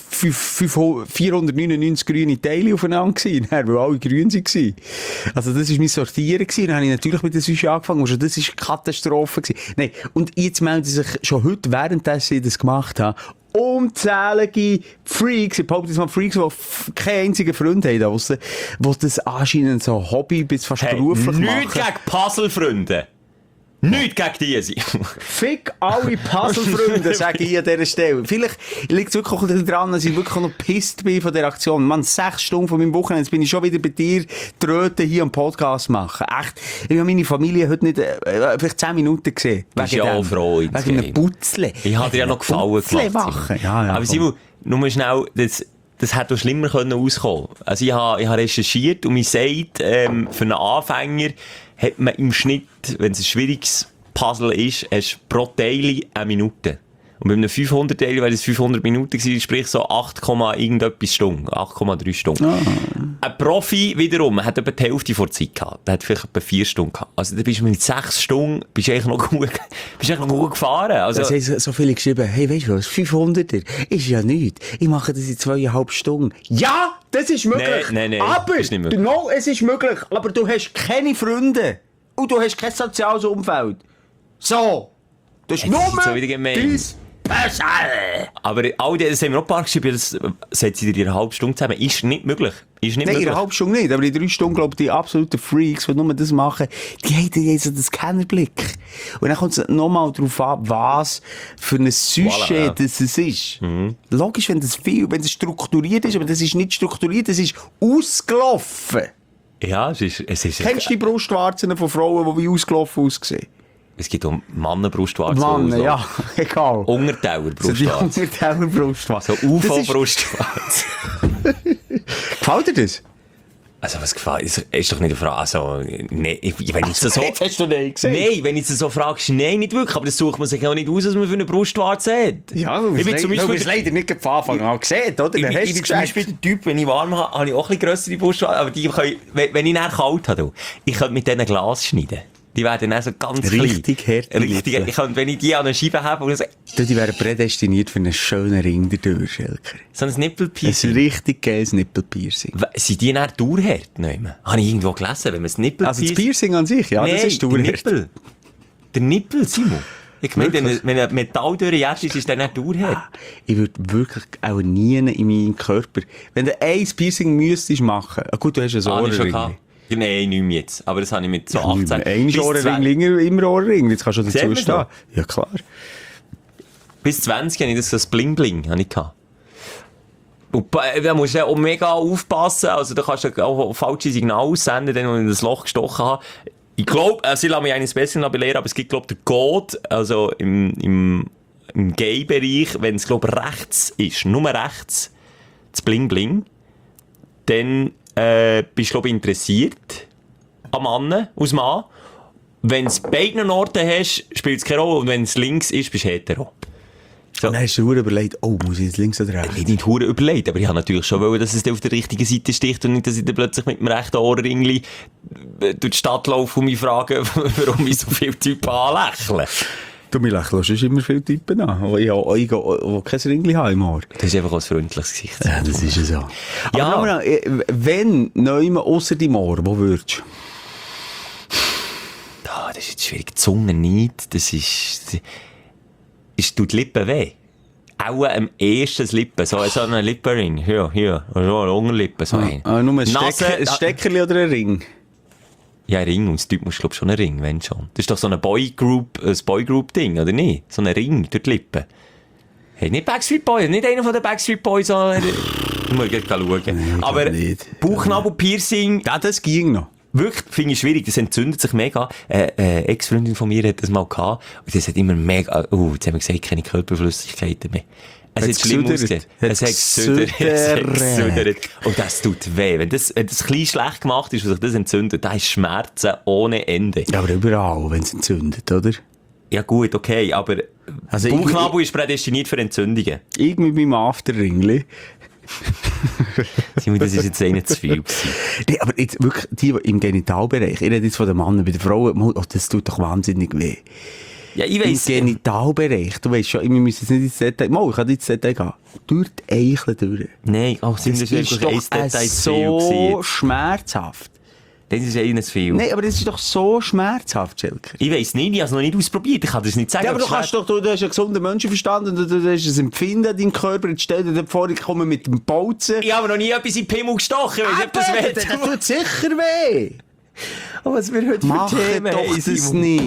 499 grüne Teile aufeinander gewesen, weil alle grün waren. Also das war mein Sortieren gewesen. Dann habe ich natürlich mit der Sushi angefangen. Und schon das war eine Katastrophe gewesen. Nein. Und jetzt melden sich schon heute, währenddessen ich das gemacht habe, unzählige Freaks, ich behaupte jetzt mal Freaks, die keinen einzigen Freund haben da draussen, die das anscheinend so Hobby bis fast beruflich machen. Nichts gegen Puzzle-Freunde. Nichts gegen die sind. Fick alle Puzzle-Freunde, sage ich an dieser Stelle. Vielleicht liegt es wirklich auch ein bisschen daran, dass ich wirklich noch pisst bin von der Aktion. Man, 6 Stunden von meinem Wochenende, jetzt bin ich schon wieder bei dir, Tröten hier am Podcast machen. Echt, ich habe meine Familie heute nicht, vielleicht 10 Minuten gesehen. Du bist ja auch froh. Wegen einem Putzle. Ich hatte dir ja noch Gefallen gemacht. Ja, aber Simon, nur schnell, das hätte auch schlimmer rauskommen können. Also ich habe recherchiert und mir sagt, für einen Anfänger hat man im Schnitt, wenn es ein schwieriges Puzzle ist, hast pro Teil 1 Minute. Und bei einem 500-Teil wäre das 500 Minuten gewesen, sprich so 8, irgendetwas Stunden, 8,3 Stunden. Ein Profi wiederum hat etwa die Hälfte vor Zeit gehabt. Der hat vielleicht etwa 4 Stunden gehabt. Also da bist du mit 6 Stunden bist eigentlich noch gut gefahren. Also, das haben so viele geschrieben, hey, weißt du was, 500er ist ja nichts. Ich mache das in 2,5 Stunden. Ja, das ist möglich. Nein, aber, das ist nicht möglich. No, es ist möglich, aber du hast keine Freunde. Und du hast kein soziales Umfeld. So. Das ist nur so wieder gemein. Aber all das haben wir noch ein paar geschrieben, das setzt sie dir in einer halben Stunde zusammen. Ist nicht möglich. Nein, in einer halben Stunde nicht. Aber in 3 Stunden, glaube ich, die absoluten Freaks, die nur das machen, die haben so den Scannerblick. Und dann kommt es nochmal darauf an, was für ein Sujet das ist. Logisch, wenn es strukturiert ist, aber das ist nicht strukturiert, das ist ausgelaufen. Ja, es ist Kennst du die Brustwarzen von Frauen, die wie ausgelaufen aussehen? Es gibt auch Mannenbrustwarzen. Mannen, ja, egal. Untertauerbrustwarzen. So die Untertauerbrustwarzen. So UFO-Brustwarzen. Gefällt dir das? Also, was gefällt? Ist doch nicht eine Frage. Also, nee, wenn ich so. Jetzt hast du nicht gesehen. Nein, wenn ich so fragst, nein, nicht wirklich. Aber das sucht man sich auch nicht aus, was man für eine Brustwarze hat. Ja, du bist leider nicht von Anfang an gesehen, oder? Ich bin zum Beispiel der Typ, wenn ich warm habe, habe ich auch ein bisschen grössere Brustwarzen. Aber die können, wenn ich nachher kalt habe, ich könnte mit denen Glas schneiden. Die werden dann so ganz richtig klein. Richtig hart. Ich kann, wenn ich die an eine Scheibe habe und so... Die wären prädestiniert für einen schönen Ring dadurch, Schelker. So ein Nippelpiercing. Ein richtig geiles Nippelpiercing. Sind die dann dauerhart? Habe ich irgendwo gelesen, wenn man das Nippelpiercing... Also das Piercing an sich, ja, das ist dauerhart. Der Nippel, Simon. Ich meine, wenn ein Metall durchjährt ist, ist der nicht dauerhart. Ich würde wirklich auch nie in meinem Körper... Wenn du ein Piercing müsstest machen... Gut, du hast ein Ohrenring. Nein, nicht mehr jetzt. Aber das habe ich mit so 18. Ein Ohrenring, immer Ohrenring. Jetzt kannst du dazu stehen. Ja, klar. Bis 20 hatte ich das Bling-Bling. Und da musst du auch mega aufpassen. Also, da kannst du auch falsche Signale aussenden, wenn ich in das Loch gestochen habe. Ich glaube, also ich lasse mich eines Besseren belehren, aber es gibt, glaube ich, den Code, also im Gay-Bereich, wenn es, glaube ich, rechts ist, nur rechts, das Bling-Bling, dann bist du, glaube ich, interessiert am Mann, aus Mann. Wenn du es beiden Orten hast, spielt es keine Rolle. Und wenn es links ist, bist du hetero. So. Und dann hast du überlegt, oh, muss ich jetzt links oder rechts? Nicht überlegt, aber ich habe natürlich schon wollen, dass es auf der richtigen Seite sticht und nicht, dass ich dann plötzlich mit dem rechten Ohrringli durch die Stadt laufe und mich frage, warum ich so viele Typen anlächle. Du, mir lächelst immer viele Typen an, die kein Ringli haben im Ohr. Das ist einfach ein freundliches Gesicht. Ja, das ist so. Ja. Aber wenn niemand ausser deinem Ohr, wo würdest du? Das ist jetzt schwierig. Die Zunge nicht, das ist tut die Lippen weh. Auch am ehesten das Lippen, so ein Lippenring. Hier, so eine Unterlippe. So nur ein Steckerli oder ein Ring? Ja, ein Ring. Und das Typ musst du, glaube ich, schon einen Ring, wenn schon. Das ist doch so ein Boygroup-Ding, oder nicht? So ein Ring durch die Lippen. Hey, nicht Backstreet Boys, nicht einer von den Backstreet Boys. Ich muss gleich schauen. Nee, aber Bauchnabel-Piercing... Ja, das ging noch. Wirklich, finde ich schwierig. Das entzündet sich mega. Ex-Freundin von mir hat das mal gehabt. Und das hat immer mega... jetzt haben wir gesagt, keine Körperflüssigkeiten mehr. Es hat schlimm ausgesehen. Es hat gesüdert. Und das tut weh. Wenn das klein schlecht gemacht ist und sich das entzündet, da ist Schmerzen ohne Ende. Ja, aber überall, wenn es entzündet, oder? Ja gut, okay, aber also Bauchnabel ist prädestiniert für Entzündungen. Ich mit meinem Afterringli. Simon, das ist jetzt eh nicht zu viel gewesen. Nee, aber jetzt wirklich, die im Genitalbereich, ich rede jetzt von den Männern, bei den Frauen, das tut doch wahnsinnig weh. Ja, ich weiss. Im Genitalbereich, du weißt schon, wir müssen jetzt nicht ins Detail, ich kann nicht ins Detail gehen. Durch die Eichel durch. Nein, das ist doch so schmerzhaft. Das ist eh nicht viel. Nein, aber das ist doch so schmerzhaft, Schelker. Ich weiss nicht, ich habe es noch nicht ausprobiert, ich kann das nicht sagen. Ja, aber du hast einen gesunden Menschenverstand und du hast ein Empfinden in deinem Körper. Jetzt stell dir vor, ich komme mit dem Bolzen. Ich habe noch nie etwas in den Pimmel gestochen, weil ich das weh tut sicher weh. Aber was wir heute für Themen doch ist es nicht.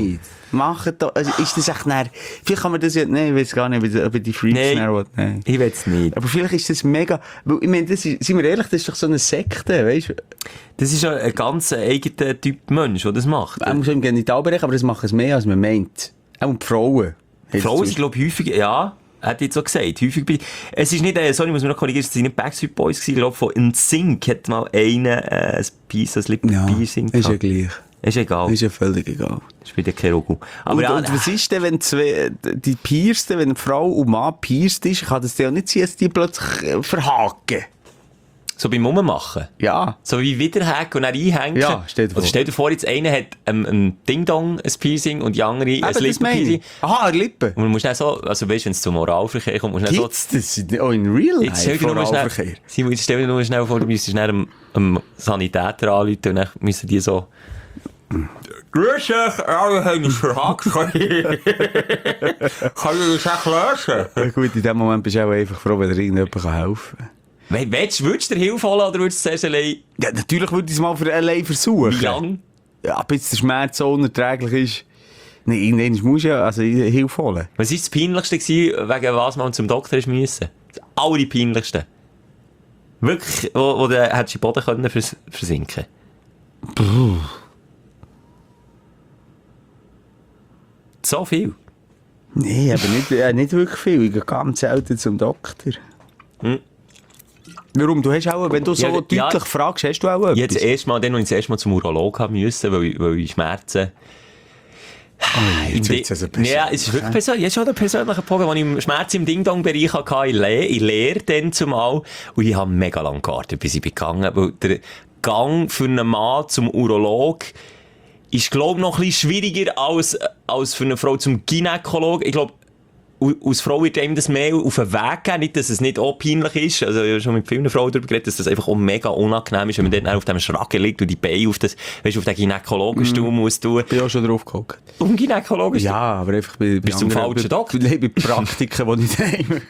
Machen da, also ist das echt näher, vielleicht kann man das ja, nein, ich weiß gar nicht, ob ich die Freaks näher will. Nein. Ich weiß es nicht. Aber vielleicht ist das mega, weil, ich meine, das ist, sind wir ehrlich, das ist doch so eine Sekte, weißt du? Das ist ja ein ganz eigener Typ Mensch, der das macht. Man muss im Genitalbereich, aber das machen es mehr, als man meint. Auch die Frauen. Frauen sind, glaube ich, häufig, ja, hat jetzt so gesagt, häufig es ist nicht, sorry, muss man noch korrigieren, es sind nicht Backstreet Boys gewesen, ich glaube, von NSYNC hat mal einer ein Lip-Piercing ist ja gleich. Ist egal. Ist ja völlig egal. Das spielt ja keine Rolle. Aber Und, ja, und was ist denn, wenn die Piersten, wenn eine Frau und Mann pierst ist, kann das ja auch nicht sein, dass die plötzlich verhaken? so beim Rummachen. Ja. So wie wiederhaken und dann einhängen. Ja, stell dir vor. Oder stell dir vor, jetzt einer hat ein Ding-Dong, ein Piercing, und die andere ein Lippen-Piercing. Aha, eine Lippe. Und man muss dann so, also weißt du, wenn es zum Oralverkehr kommt, muss man dann so... Gibt's das auch in real Jetzt stell life, dir nur schnell, Oralverkehr? Simon, jetzt stell dir nur schnell vor, du müsstest dann einem Sanitäter anrufen und dann müssen die so... Grüß euch, alle haben mich verhakt. Kann ich das auch lösen? Ja, gut, in dem Moment bist du auch einfach froh, wenn dir irgendjemand helfen kann. Würdest du dir Hilfe holen oder würdest du zuerst allein... Ja, natürlich würde ich es mal allein versuchen. Wie lange? Ja, bis der Schmerz so unerträglich ist. Nein, irgendwann musst du ja Hilfe holen. Was war das Peinlichste gewesen, wegen was man zum Doktor ist müssen? Das allerpeinlichste. Wirklich, wo du hättest im Boden können versinken. Puh. So viel. Nein, aber nicht wirklich viel. Ich gehe ganz selten zum Doktor. Hm. Warum? Du hast auch, wenn du so Ja, deutlich fragst, hast du auch etwas? Jetzt erst mal, dann, als ich das erste Mal zum Urolog haben müssen, weil ich Schmerzen... Jetzt wird's also persönlich. Ja, es ist wirklich persönlich. Jetzt schon der persönliche Punkt, als ich Schmerzen im Ding-Dong-Bereich hatte, in Lehre dann zumal. Und ich habe mega lange gewartet, bis ich gegangen bin. Weil der Gang für einen Mann zum Urolog ist, glaube ich, noch ein bisschen schwieriger als für eine Frau zum Gynäkolog. Ich glaube, als Frau wird einem das mehr auf den Weg geben. Nicht, dass es nicht auch peinlich ist. Also, ich habe schon mit vielen Frauen darüber geredet, dass das einfach auch mega unangenehm ist, wenn man dann auf dem Schragen liegt und die Beine auf den Gynäkologenstuhl muss tun. Ich bin auch schon drauf geguckt. Um Gynäkologenstuhl? Ja, aber einfach bei zum falschen Doktor? Nein, bei Praktiken, die ich nehme.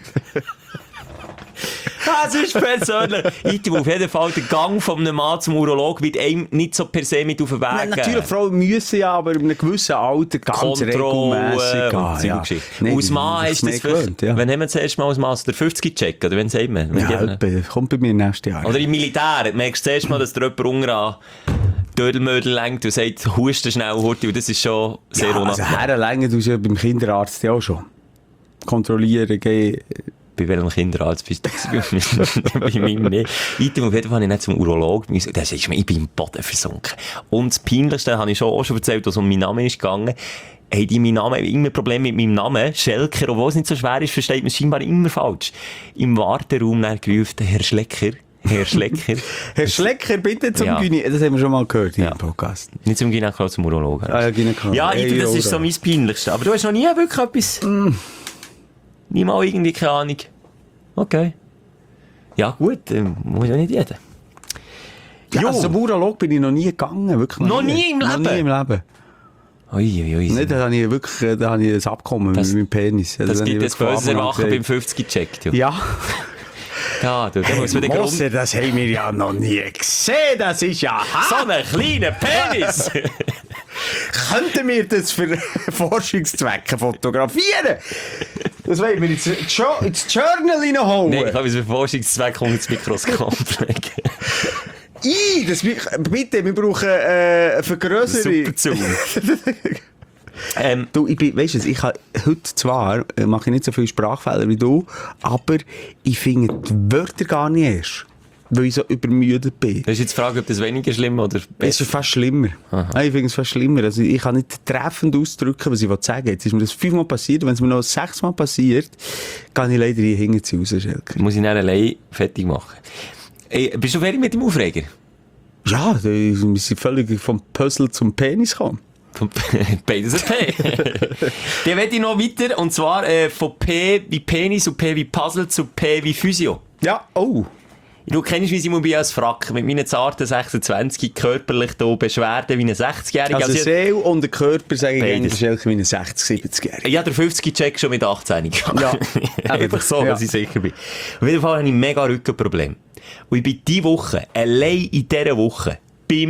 Das ist persönlich. Auf jeden Fall, der Gang von einem Mann zum Urolog wird einem nicht so per se mit auf den Weg Nein, natürlich, Frauen müssen ja, aber in einem gewissen Alter ganz regelmässig gehen. Ja. Nee, aus Mann ist das vielleicht, ja. Wann haben wir das erste Mal aus Mann? Der 50-Check, oder wann sagt man? Ja, kommt bei mir nächstes Jahr. Oder im Militär, merkst du das erste Mal, dass der jemand unten Dödelmödel lenkt und sagt, husten schnell, Horti, und das ist schon sehr unangenehm. Also herrenlängen tust du ja beim Kinderarzt ja auch schon. Kontrollieren, gehen. Bei welchem Kinderarzt bist du? Bei meinem nicht. Auf jeden Fall habe ich nicht zum Urolog. Ich bin im Boden versunken. Und das Peinlichste habe ich auch schon erzählt, als es um meinen Namen ist gegangen. Hey, immer Probleme mit meinem Namen. Schelker, obwohl es nicht so schwer ist, versteht man es scheinbar immer falsch. Im Warteraum gerufen, Herr Schlecker. Herr Schlecker. Herr Schlecker, bitte zum Gynäkologen. Das haben wir schon mal gehört im Podcast. Nicht zum Gynäkologen, zum Urologen. Ah, ja, Gynäkologen. Ja, das ist so mein Peinlichste. Aber du hast noch nie wirklich etwas... Nie mal irgendwie, keine Ahnung. Okay. Ja, gut, muss ja nicht jeder. Ja, also zum Urolog bin ich noch nie gegangen, wirklich noch nie im Leben? Noch nie im Leben. Ui. Nicht, da habe ich wirklich da habe ich ein Abkommen mit meinem Penis. Das gibt das böse Erwachen beim 50-Check. Ja. Ja, da muss man den Grund... Das haben wir ja noch nie gesehen, das ist ja... So einen kleinen Penis! Könnten wir das für Forschungszwecke fotografieren? Das wollen wir ins Journal reinholen. Nein, ich habe es für Forschungszwecke ins Mikroskop legen. Bitte, wir brauchen Vergrößerung. Super Zoom. Du, weisst du, ich habe heute zwar, mache ich nicht so viele Sprachfehler wie du, aber ich finde die Wörter gar nicht erst, weil ich so übermüdet bin. Das ist jetzt die Frage, ob das weniger schlimm oder besser? Es ist fast schlimmer. Ich finde es fast schlimmer. Also ich kann nicht treffend ausdrücken, was ich sagen will. Jetzt ist mir das 5-mal passiert, wenn es mir noch 6-mal passiert, kann ich leider hier hinten raus, Schelker. Muss ich dann allein fertig machen. Bist du fertig mit dem Aufreger? Ja, wir sind völlig vom Puzzle zum Penis gekommen. Beides ein P. Dann werde ich noch weiter, und zwar von P wie Penis und P wie Puzzle zu P wie Physio. Ja, oh. Du kennst mich, Simon, als Frack. Mit meinen zarten 26 körperlich da Beschwerden wie ein 60-Jähriger. Also Seele und der Körper, sage ich gerne, beides. wie ein 60-, 70-Jähriger. Ich habe den 50-Check schon mit 18 gehabt. Ja. Einfach so, dass ich sicher bin. Auf jeden Fall habe ich mega Rückenprobleme. Und ich bin diese Woche, allein in dieser Woche, beim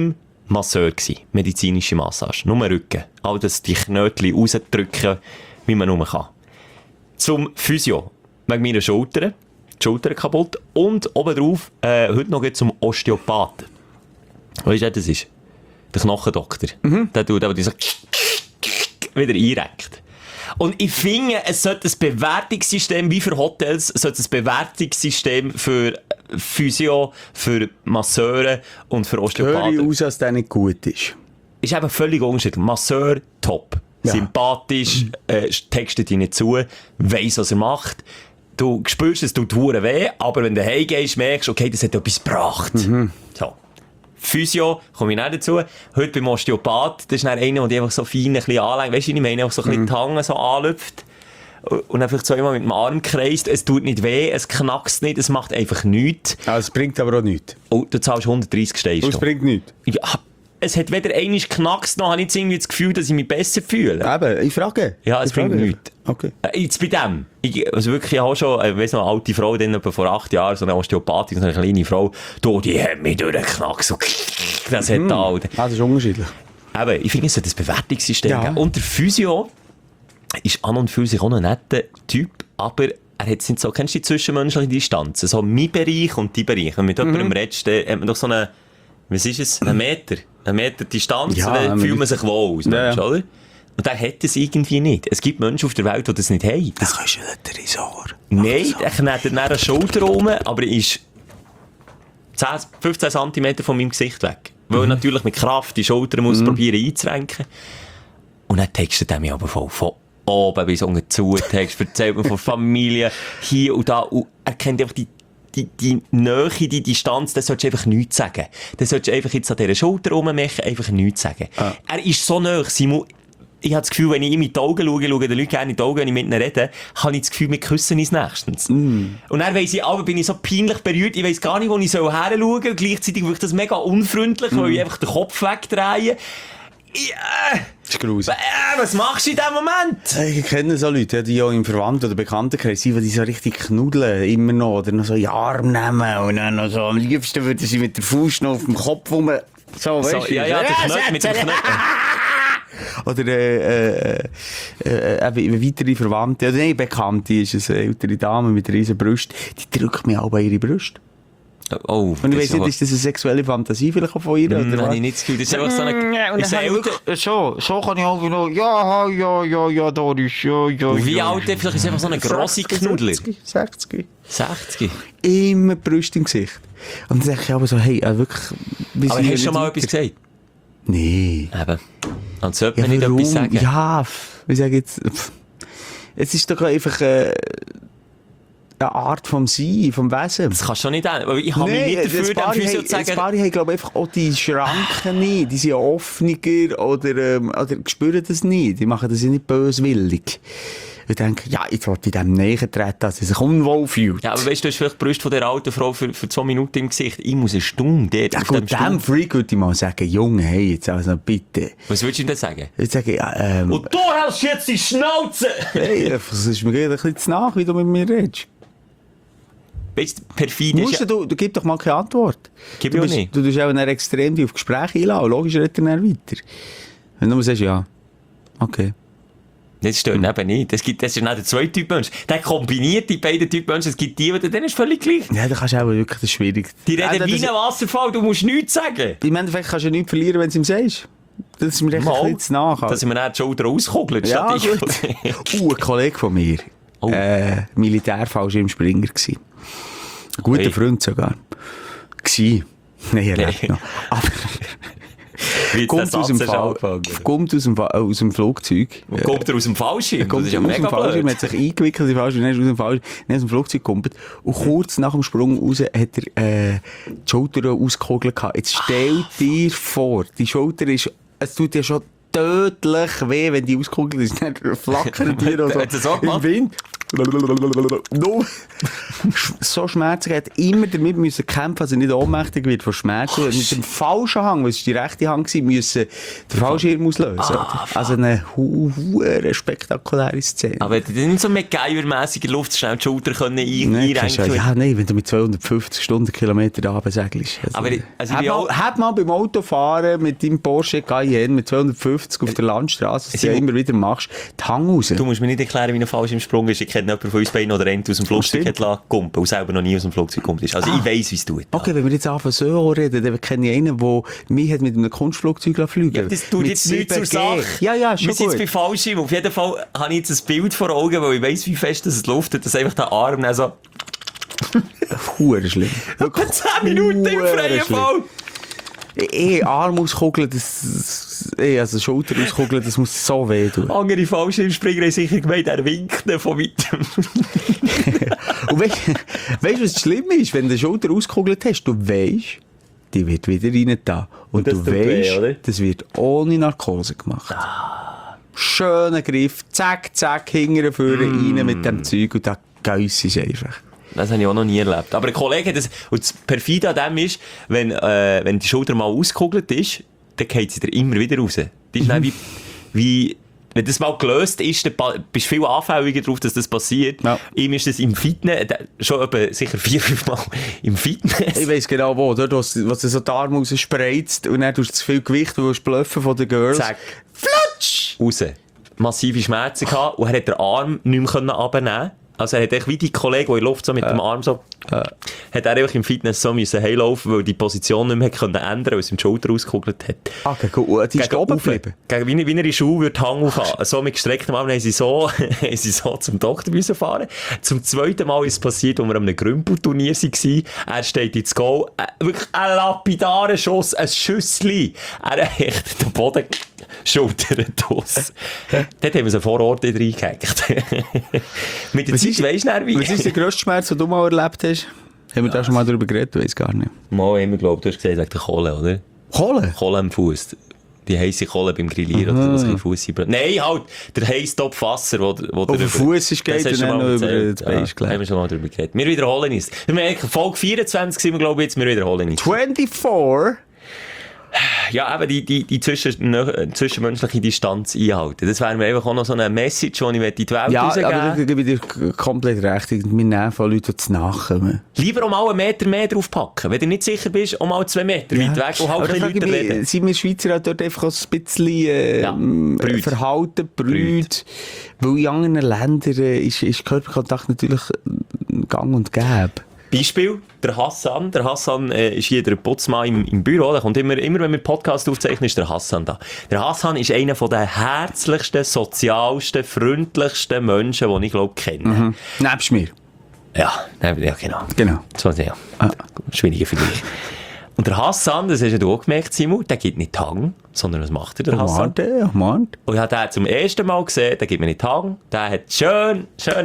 Masseur gewesen. Medizinische Massage. Nur Rücken. All das, die Knötchen rausdrücken, wie man nur kann. Zum Physio. Wegen meiner Schultern. Die Schultern kaputt. Und obendrauf, heute noch zum Osteopathen. Weißt du, wer das ist? Der Knochendoktor. Der tut aber so wieder einreckt. Und ich finde, es sollte ein Bewertungssystem, wie für Hotels, sollte ein Bewertungssystem für Physio, für Masseure und für Osteopathen. Höre ich aus, dass der nicht gut ist. Ist eben völlig unterschiedlich. Masseur, top. Ja. Sympathisch, textet dich nicht zu, weiss, was er macht. Du spürst, es tut verdammt weh, aber wenn du heimgehst, merkst du, okay, das hat etwas gebracht. So. Physio, komme ich nicht dazu. Heute beim Osteopath, das ist dann einer, der einfach so fein ein bisschen anlegt. Weißt du, ich meine, einfach so ein bisschen die Hange so anlüpft. Und dann vielleicht zweimal mit dem Arm kreist. Es tut nicht weh, es knackst nicht, es macht einfach nichts. Es bringt aber auch nichts. Oh, du zahlst 130 Steine. Es bringt nichts. Ja, es hat weder einmal geknackst, noch habe ich jetzt irgendwie das Gefühl, dass ich mich besser fühle. Eben, ich frage. Ja, es bringt nichts. Okay. Jetzt bei dem. Also wirklich, ich habe schon, weiss noch, eine alte Frau, dann etwa vor 8 Jahren, so eine Osteopathin, so eine kleine Frau, die hat mich durchgeknackt, so, das hat da. Das ist unterschiedlich. Eben, ich finde, es sollte ein Bewertungssystem geben. Und der Physio ist an und für sich auch ein netter Typ, aber er hat es nicht so, kennst du die zwischenmenschliche Distanz? So mein Bereich und dein Bereich. Wenn du mit jemandem redest, dann hat man doch so eine, was ist es, einen Meter Distanz, Ja, dann fühlt man sich wohl als Mensch, oder? Und er hat es irgendwie nicht. Es gibt Menschen auf der Welt, die das nicht haben. Das kannst du nicht der Resort. Nein, er knallt dann eine Schulter rum, aber er ist 15 cm von meinem Gesicht weg. Weil er natürlich mit Kraft die Schulter muss probieren einzurenken. Und dann textet er mich aber voll von oben bis unten zu, erzählt mir von Familie, hier und da. Und er kennt einfach die Nähe, die Distanz, das solltest du einfach nichts sagen. Das solltest du einfach jetzt an dieser Schulter rummachen, einfach nichts sagen. Er ist so nahe, Simon. Ich habe das Gefühl, wenn ich ihm in die Augen schaue den Leuten gerne in die Augen, wenn ich mit ihnen rede, habe ich das Gefühl, wir küssen uns nächstens. Und dann weiss ich, aber bin ich so peinlich berührt, ich weiss gar nicht, wo ich her soll. Und gleichzeitig wirkt das mega unfreundlich, weil ich einfach den Kopf wegdrehe. Das ist gruselig. Was machst du in diesem Moment? Ich kenne so Leute, die auch im Verwandten- oder Bekanntenkreis sind, die so richtig knuddeln, immer noch, oder noch so in den Arm nehmen und dann noch so, am liebsten würden sie mit der Faust noch auf dem Kopf rum, so, weißt du? Ja, der Knöchel mit dem Knöchel. Oder weitere Verwandte, oder nein, Bekannte ist es, eine ältere Dame mit riesen Brüsten, die drückt mir auch bei ihre Brüste. Oh, und ich weiss nicht, ist das eine sexuelle Fantasie vielleicht auch von ihr? Oder habe ich nicht das Gefühl, das ist einfach so eine... So kann ich auch noch, ja, Doris, ja. Und wie alt ist vielleicht einfach so eine grosse Knuddler? 60. 60? Immer Brüste im Gesicht. Und dann sage ich aber so, hey, wirklich... Aber hast du schon mal etwas gesagt? Nee. Eben. Und sollte man nicht etwas sagen? Ja, ich sage jetzt... Es ist doch einfach... eine Art vom Sein, vom Wesen. Das kannst du schon nicht ändern. Weil ich habe mich nicht dafür, dem Physio zu sagen... Die Paare haben, glaube ich, einfach auch die Schranken nicht. Die sind ja offener oder spüren das nicht. Die machen das ja nicht böswillig. Ich denke, ja, jetzt wollte ich dem näher treten, dass er sich unwohl fühlt. Ja, aber weißt du, hast vielleicht die Brüste von dieser alten Frau für 2 Minuten im Gesicht. Ich muss eine Stunde dort ja, gut, dem Freak würde ich mal sagen, Junge, hey, jetzt also bitte. Was würdest du denn sagen? Ich sage, ja, und du hältst jetzt die Schnauze! Hey, das ist mir ein bisschen zu nach, wie du mit mir redest. Weißt du, perfide ist ja... Du gib doch mal keine Antwort. Gib ich auch nicht. Du tust auch extrem auf Gespräche einladen. Logisch redet er dann weiter. Wenn du nur sagst, ja, okay. Das stimmt eben nicht. Das ist nicht der zweite Typ Mensch. Der kombiniert die beiden Typ Menschen. Es gibt die, denen ist völlig gleich. Ja, da kannst du auch wirklich das schwierig. Die reden wie ein Wasserfall, du musst nichts sagen. Im Endeffekt kannst du ja nichts verlieren, wenn du ihm sagst. Das ist mir echt ein bisschen zu nach. Dass man dann die Schulter auskugelt. Ja, gut. Ein Kollege von mir. Militärfallschirmspringer gsi. Ein guter Freund sogar. Gsi. Nein, er lebt noch. Aber... kommt aus dem Flugzeug. Und kommt er aus dem Fallschirm? Das ist ja mega blöd. Er hat sich eingewickelt in den Fallschirm, dann ist aus dem Flugzeug gekommen. Und kurz nach dem Sprung raus hat er die Schulter ausgekugelt. Jetzt stell dir vor, die Schulter ist, es tut ja schon tödlich weh, wenn die ausgekugelt ist. Dann flackern die noch so im Wind. No. So schmerzlich. Er hat immer damit müssen kämpfen, dass er nicht ohnmächtig wird von Schmerzen. Mit dem falschen Hang, weil es die rechte Hand war, müssen den Fallschirm auslösen. Also eine hure spektakuläre Szene. Aber hätte nicht so MacGyver-mässig in der Luft schnell die Schulter können einrenken? Ja, nein, wenn du mit 250 Stundenkilometer runtersegelst. Hat mal beim Autofahren mit deinem Porsche Cayenne mit 250 auf der Landstraße, was du ja immer wieder machst, die Hang raus. Du musst mir nicht erklären, wie ein Fallschirmsprung ist. Ich kenne jemanden von uns beiden oder aus dem Flugzeug kumpen und selber noch nie aus dem Flugzeug gekommen ist. Also ich weiss, wie es tut. Okay, wenn wir jetzt anfangen so reden, dann kenne ich einen, der mich hat mit einem Kunstflugzeug fliegen. Ja, das tut jetzt nichts zur Sache. Ja, schon wir sind jetzt bei Fallschirm. Auf jeden Fall habe ich jetzt ein Bild vor Augen, weil ich weiss, wie fest es luftet, dass einfach der Arm dann so... Hure schlimm. Etwa 10 Minuten im freien Fall. Arm auskugeln, also Schulter auskugeln, das muss so weh tun. Andere Fallschirmspringer haben sicher gemeint, er winkt von weitem. Und weißt du, was schlimm ist? Wenn du die Schulter auskugelt hast, du weißt, die wird wieder rein da. Und du weißt, das wird ohne Narkose gemacht. Schöner Griff, zack, zack, hinten vorne rein mit dem Zeug und der Geiss ist einfach. Das habe ich auch noch nie erlebt. Aber ein Kollege hat das, und das Perfide an dem ist, wenn die Schulter mal ausgekugelt ist, dann geht sie dir immer wieder raus. Die ist dann wie, wenn das mal gelöst ist, dann bist du viel anfälliger darauf, dass das passiert. Ja. Ihm ist das im Fitness, schon etwa sicher 4-5 Mal im Fitness. Ich weiss genau wo, dort, wo du so die Arme rausspreizt und dann tust du zu viel Gewicht, du willst bluffen von den Girls. Zack. Flutsch! Raus. Massive Schmerzen gehabt und er hat den Arm nicht mehr runternehmen. Also er hat echt wie die Kollege, der in der Luft so mit dem Arm so... hat er einfach im Fitness so müssen heimlaufen, weil die Position nicht mehr ändern konnte, weil es ihm die Schulter ausgekugelt hat. Die ist oben geblieben? Wie er in der Schule würde Hang aufhaben. So mit gestrecktem Arm haben sie so zum Doktor müssen fahren. Zum zweiten Mal ist es passiert, als wir an einem Grümpelturnier waren. Er steht ins Goal. Wirklich ein lapidarer Schuss, ein Schüssli. Er hat echt den Boden... Schultern aus. Dort haben wir sie vor Ort wieder reingehackt. Mit der Zeit weisst du wie. Was ist der grösste Schmerz, den du mal erlebt hast? Haben wir da schon mal darüber geredet? Ich weiss gar nicht. Mal haben wir, glaube ich, du hast gesagt, wegen der Kohle, oder? Kohle? Kohle am Fuß. Die heisse Kohle beim Grillieren, oder was kein Fuß sein. Nein, halt, der heisse Topf Wasser, wo auf den Fuß ist geht und dann noch über das Bein gelegt. Haben wir schon mal darüber geredet. Wir wiederholen uns. Folge 24 sind wir, glaube ich, jetzt, wir wiederholen uns. 24? Ja, eben die zwischenmenschliche Distanz einhalten. Das wäre mir einfach auch noch so eine Message, die ich in die Welt rausgeben. Ja, aber da gebe ich dir komplett recht. Wir nehmen von Leuten, die zu nachkommen. Lieber auch mal einen Meter mehr draufpacken. Wenn du nicht sicher bist, auch mal 2 Meter weit weg und halt keine Leute reden. Sind wir Schweizer halt dort einfach ein bisschen verhalten, brüd. Weil in anderen Ländern ist Körperkontakt natürlich gang und gäbe. Beispiel, der Hassan. Der Hassan ist hier der Putzmann im Büro. Der kommt immer wenn wir Podcast aufzeichnen, ist der Hassan da. Der Hassan ist einer der herzlichsten, sozialsten, freundlichsten Menschen, die ich, glaube ich, kenne. Mhm. Nebst mir. Ja, genau. So, ja. Schwieriger Vergleich. Und der Hassan, das hast du auch gemerkt, Simon, der gibt nicht Hang, sondern was macht der Hassan? Und ich habe den zum ersten Mal gesehen, der gibt mir nicht Hang, der hat schön,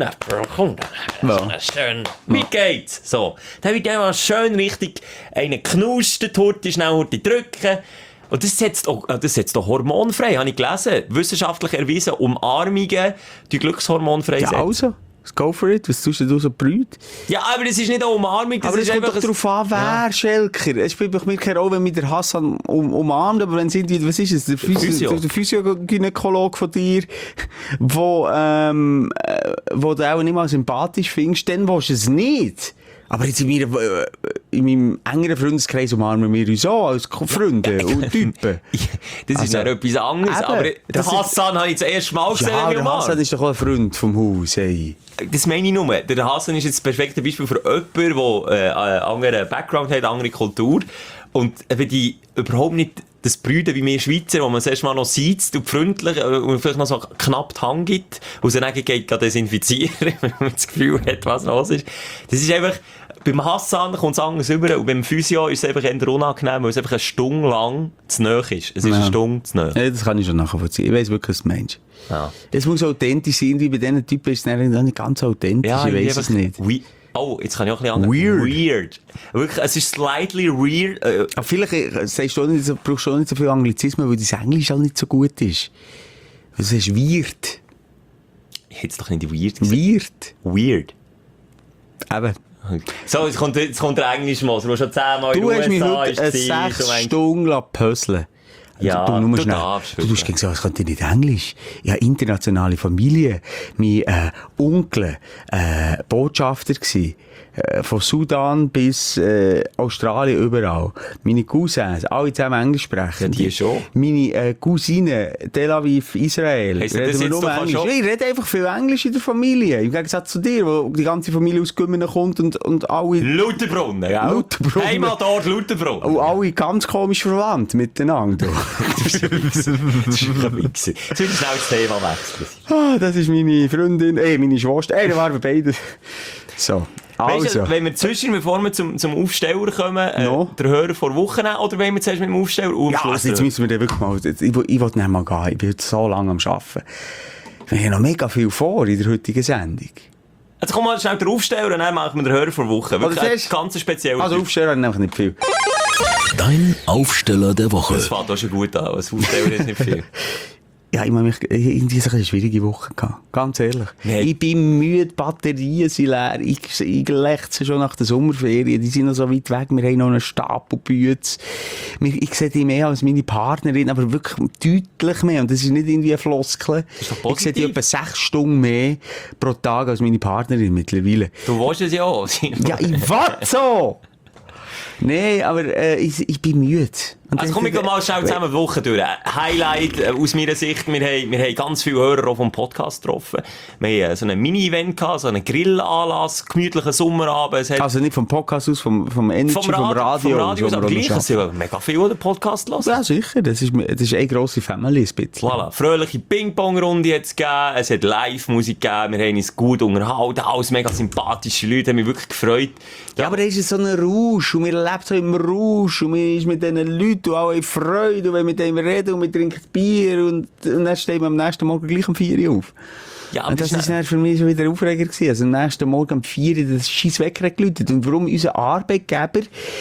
wie geht's? So. Der wird einfach schön richtig einen knuscht, den Torte schnell drücken. Und das setzt doch hormonfrei, habe ich gelesen. Wissenschaftlich erwiesen, Umarmungen, die Glückshormonfrei setzen. Ja, also. Go for it, was tust du so brüt? Ja, aber das ist nicht eine Umarmung, das aber ist einfach... Aber es kommt doch darauf an, wer, Schelker. Es spielt doch mir keine Rolle, wenn mich der Hassan umarmt, aber wenn es irgendwie, was ist es, der Physiogynäkologe von dir, wo du auch nicht mal sympathisch findest, dann willst du es nicht. Aber jetzt in meinem engeren Freundeskreis umarmen wir uns auch als Freunde und Typen. Das ist ja etwas anderes. Aber der Hassan habe ich das erste Mal gesehen. Ja, der Hassan ist doch auch ein Freund vom Haus. Hey. Das meine ich nur. Der Hassan ist jetzt das perfekte Beispiel für jemanden, der einen anderen Background hat, eine andere Kultur. Und eben die überhaupt nicht das Brüden wie wir Schweizer, wo man es erstmal noch sieht und freundlich und vielleicht noch so knapp die Hand gibt und dann geht desinfizieren, wenn man das Gefühl hat, was los ist. Das ist einfach, beim Hassan kommt es anders rüber und beim Physio ist es einfach eher unangenehm, weil es einfach eine Stunde lang zu nahe ist. Es ist eine Stunde zu nahe. Ja, das kann ich schon nachvollziehen. Ich weiss wirklich, was du meinst. Ja. Es muss authentisch sein, wie bei diesen Typen ist es nicht ganz authentisch. Ja, ich weiss es nicht. Oh, jetzt kann ich auch ein bisschen weird. Wirklich, es ist slightly weird. Aber vielleicht brauchst du auch nicht so viel Anglizismen, weil dein Englisch auch nicht so gut ist. Es ist weird. Jetzt doch nicht weird gesagt. Weird. Eben. So, jetzt kommt der Englischmoser, der schon 10-mal in Du den hast mich USA heute ist. 6 Stunden puzzeln. Ja, du du darfst. Du hast gesagt, es könnte nicht Englisch. Ja, internationale Familie. Mein Onkel, Botschafter gsi. Von Sudan bis Australien, überall. Meine Cousins, alle zusammen Englisch sprechen. Ja, die schon. Meine Cousine, Tel Aviv, Israel. Heisst das Reden wir jetzt nur doch Englisch. schon? Ich rede einfach viel Englisch in der Familie. Im Gegensatz zu dir, wo die ganze Familie aus Gümmenen kommt und alle... Lauterbrunnen, ja. Lauterbrunnen. Heimatort Lauterbrunnen. Und alle ganz komisch verwandt miteinander. Das ist ein Wichser. Jetzt will ich schnell das Thema wechseln. Ah, das ist meine Freundin, meine Schwester. Da waren wir beide. So. Weißt Also. du, wenn wir bevor wir zum Aufsteller kommen, No. den Hörer vor Wochen nehmen, oder wollen wir zuerst mit dem Aufsteller und am Ja, Schluss also jetzt den- müssen wir dann wirklich mal, ich will nicht mal gehen. Ich bin heute so lange am Arbeiten. Wir haben noch mega viel vor in der heutigen Sendung. Jetzt kommen wir schnell den Aufsteller und dann machen wir den Hörer vor Wochen. Wirklich Oder ein zuerst- ganz spezieller Also Typ. aufstellen habe ich einfach nicht viel. Dein Aufsteller der Woche. Das fängt auch schon gut an, als Aufsteller ist nicht viel. Ja, ich meine, irgendwie so eine schwierige Woche gehabt. Ganz ehrlich. Nee. Ich bin müde, die Batterien sind leer. Ich lechze schon nach der Sommerferien. Die sind noch so weit weg. Wir haben noch einen Stapel Bütze. Ich sehe die mehr als meine Partnerin, aber wirklich deutlich mehr. Und das ist nicht irgendwie ein Floskel. ist doch Ich sehe die positiv. etwa 6 Stunden mehr pro Tag als meine Partnerin mittlerweile. Du willst es ja auch. Ja, ich warte so! Nein, aber ich bin müde. Und Also dann- komm, ich mal schnell zusammen die Woche durch. Highlight aus meiner Sicht, wir haben ganz viele Hörer auch vom Podcast getroffen. Wir haben so ein Mini-Event gehabt, so einen Grillanlass, gemütlichen Sommerabend. Es hat Also nicht vom Podcast aus, vom Energy, vom Radio. vom Radio aus, wo aber wir gleich, arbeiten. es sind ja mega viele, die den Podcast hören. Ja, sicher. Das ist eine grosse Family, ein bisschen. Voilà. Fröhliche Ping-Pong-Runde hat es gegeben, es hat Live-Musik gegeben, wir haben uns gut unterhalten, alles mega sympathische Leute, haben mich wirklich gefreut. Ja, aber da ist so ein Rausch und wir leben so im Rausch und wir sind mit diesen Leuten und alle in Freude und wenn mit denen reden und wir trinken Bier und dann stehen wir am nächsten Morgen gleich um 4 Uhr auf. Ja, aber Und das ist dann für mich schon wieder ein Aufreger gewesen. Also am nächsten Morgen um 4 Uhr das scheiß Wecker geläutet. Und warum unser Arbeitgeber,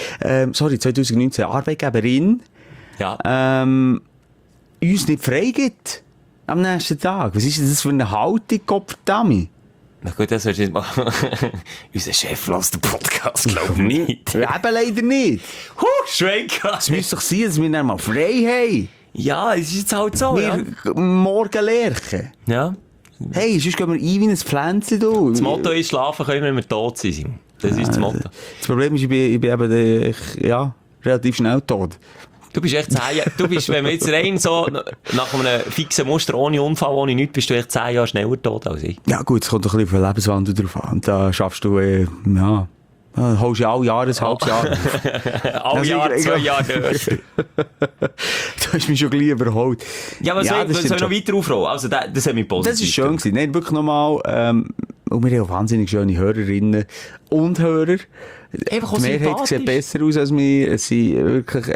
2019 Arbeitgeberin, ja. uns nicht freigibt am nächsten Tag. Was ist denn das für eine Haltung, Gottverdammt? Na gut, das sollst du nicht machen. Unser Chef lässt den Podcast, glaube ich, nicht. Ja, eben leider nicht. Schwenker! Es müsste doch sein, dass wir dann mal frei haben. Ja, es ist jetzt halt so, ja. Wir morgen lernen. Ja. Hey, sonst gehen wir ein wie ein Pflänzchen. Das Motto ist, schlafen können wir, wenn wir tot sind. Das ist das Motto. Das Problem ist, ich bin eben relativ schnell tot. Du bist echt 10 Jahre, wenn wir jetzt rein so nach einem fixen Muster, ohne Unfall, ohne nichts, bist du echt 10 Jahre schneller tot als ich. Ja gut, es kommt doch ein bisschen auf den Lebenswandel drauf an. Und da schaffst du, holst du alle Jahre ein halbes Jahr. Alle Jahre, 2 Jahre durch. Du hast mich schon gleich überholt. Ja, aber soll das ich stimmt noch schon. weiter aufrollen? Also, das hat mich positiv. Das ist schön gewesen. Nein, wirklich nochmal, und wir haben auch wahnsinnig schöne Hörerinnen und Hörer. Einfach auch Die Mehrheit sympathisch. sieht besser aus als wir. Es sind wirklich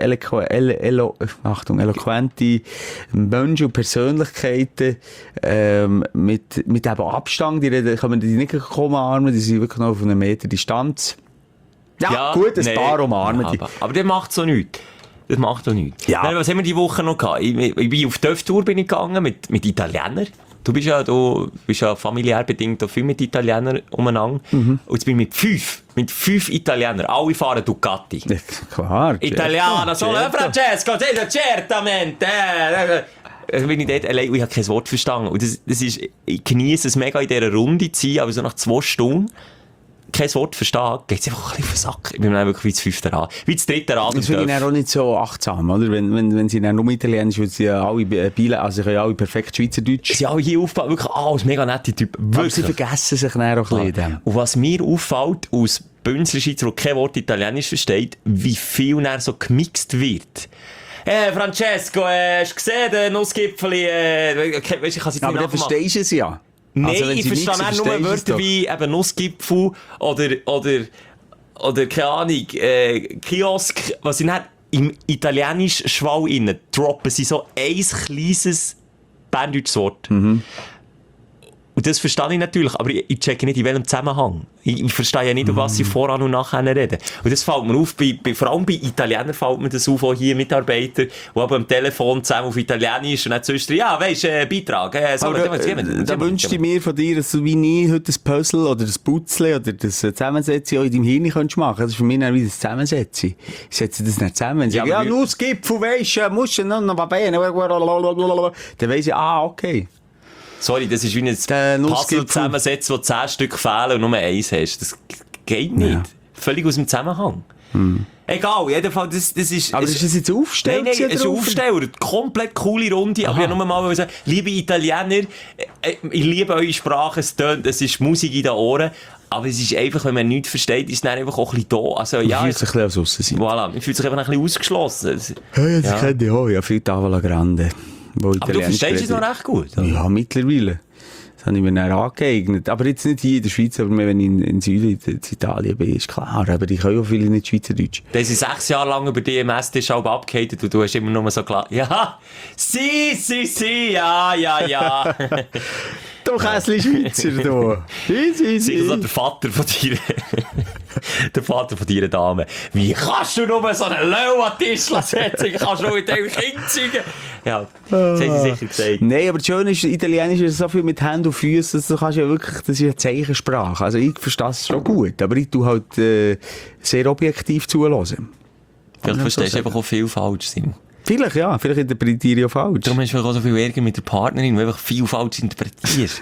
eloquente Menschen und Persönlichkeiten, mit eben Abstand. Kann man die nicht umarmen, die sind wirklich noch auf einem Meter Distanz. Ja, gut, ein paar umarmen die. Aber der macht so nichts. Das macht doch nichts. Ja. Nein, was haben wir die Woche noch gehabt? Ich bin auf Töff-Tour gegangen mit Italienern. Du bist ja familiär bedingt auch viel mit Italienern umeinander. Und jetzt bin ich mit 5 Italienern. Alle fahren Ducati. Ja, klar. Italiano, sono certo. Francesco, certamente. Bin ich dort allein, ich habe kein Wort verstanden. Und das ist, ich genieße es mega in dieser Runde zu sein, aber so nach 2 Stunden kein Wort verstehen, geht es einfach ein bisschen auf den Sack. Ich bin dann wirklich wie das 5. Rad. Wie das 3. Rad. Das finde ich dann auch nicht so achtsam, oder? Wenn sie dann nur Italienisch, weil sie ja alle Biele, also sie können ja alle perfekt Schweizerdeutsch. Sie sind alle hier aufgebaut, wirklich alles mega nette Typen. Aber sie Wirklich. vergessen sich dann auch ein bisschen. Und was mir auffällt, aus Bünzler-Schweizer, der kein Wort Italienisch versteht, wie viel dann so gemixt wird. Francesco, hast du gesehen, den Nussgipfel? Weißt du, ich kann es jetzt Aber nicht dann nachmachen. verstehst du es ja. Nein, Also, wenn ich sie verstehe mixen, auch nur verstehst du es Wörter doch. wie eben Nussgipfel oder keine Ahnung, Kiosk, was sie dann im italienischen Schwall innen droppen, sie so ein kleines berndeutsches Wort. Und Und das verstehe ich natürlich, aber ich checke nicht, in welchem Zusammenhang. Ich verstehe ja nicht, was sie voran und nachher reden. Und das fällt mir auf, vor allem bei Italienern fällt mir das auf, auch hier Mitarbeiter, die aber am Telefon zusammen auf Italienisch und dann zuerst, ja, weisst, Beitrag. Da wünschte ich mir von dir, dass du wie nie heute das Puzzle oder das Putzle oder das Zusammensetzen auch in deinem Hirn könntest machen. Das ist für mich dann wie das Zusammensetzen. Ich setze das nicht zusammen. Ja, Nussgipfel, weisst, musst du noch was bähen. Dann weiss ich, okay. Sorry, das ist wie ein Puzzle zusammensetzen, wo 10 Stück fehlen und nur eins hast. Das geht nicht. Ja. Völlig aus dem Zusammenhang. Egal, jedenfalls, das ist... Aber ist das jetzt Aufsteller? Nein, es ist ein Aufsteller. Komplett coole Runde. Aha. Aber ich wollte nur mal sagen, liebe Italiener, ich liebe eure Sprache, es ist Musik in den Ohren. Aber es ist einfach, wenn man nichts versteht, ist es dann einfach auch ein bisschen da. Also, ja, man fühlt sich ein bisschen als Aussenseiter. Voilà, man fühlt sich einfach ein bisschen ausgeschlossen. Ja, das kenne ich auch. Ja, viel Tavola Grande. Aber du verstehst es noch recht gut? Oder? Ja, mittlerweile. Das habe ich mir dann angeeignet. Aber jetzt nicht hier in der Schweiz, aber wenn ich in Süden, in Italien bin, ist klar. Aber ich kann auch viele nicht Schweizerdeutsch. Das sind 6 Jahre lang über die MS-Tisch abgehatet und du hast immer nur so klar, ja, ja. Du Käsli Schweizer, du. Sicher so der Vater von dir. Der Vater von deiner Dame. Wie kannst du nur so einen Löw an den Tisch setzen? Kannst du mit dem Kind zeigen? Ja, das haben sie sicher gesagt. Nein, aber das Schöne ist, Italienisch ist so viel mit Händen und Füßen, du kannst ja wirklich, das ist eine Zeichensprache. Also ich verstehe es schon gut, aber ich tue halt sehr objektiv zuhören. Vielleicht verstehst du einfach auch viel falsch, Simon. Vielleicht, ja. Vielleicht interpretiere ich auch falsch. Darum hast du auch so viel Ärger mit der Partnerin, weil du einfach viel falsch interpretierst.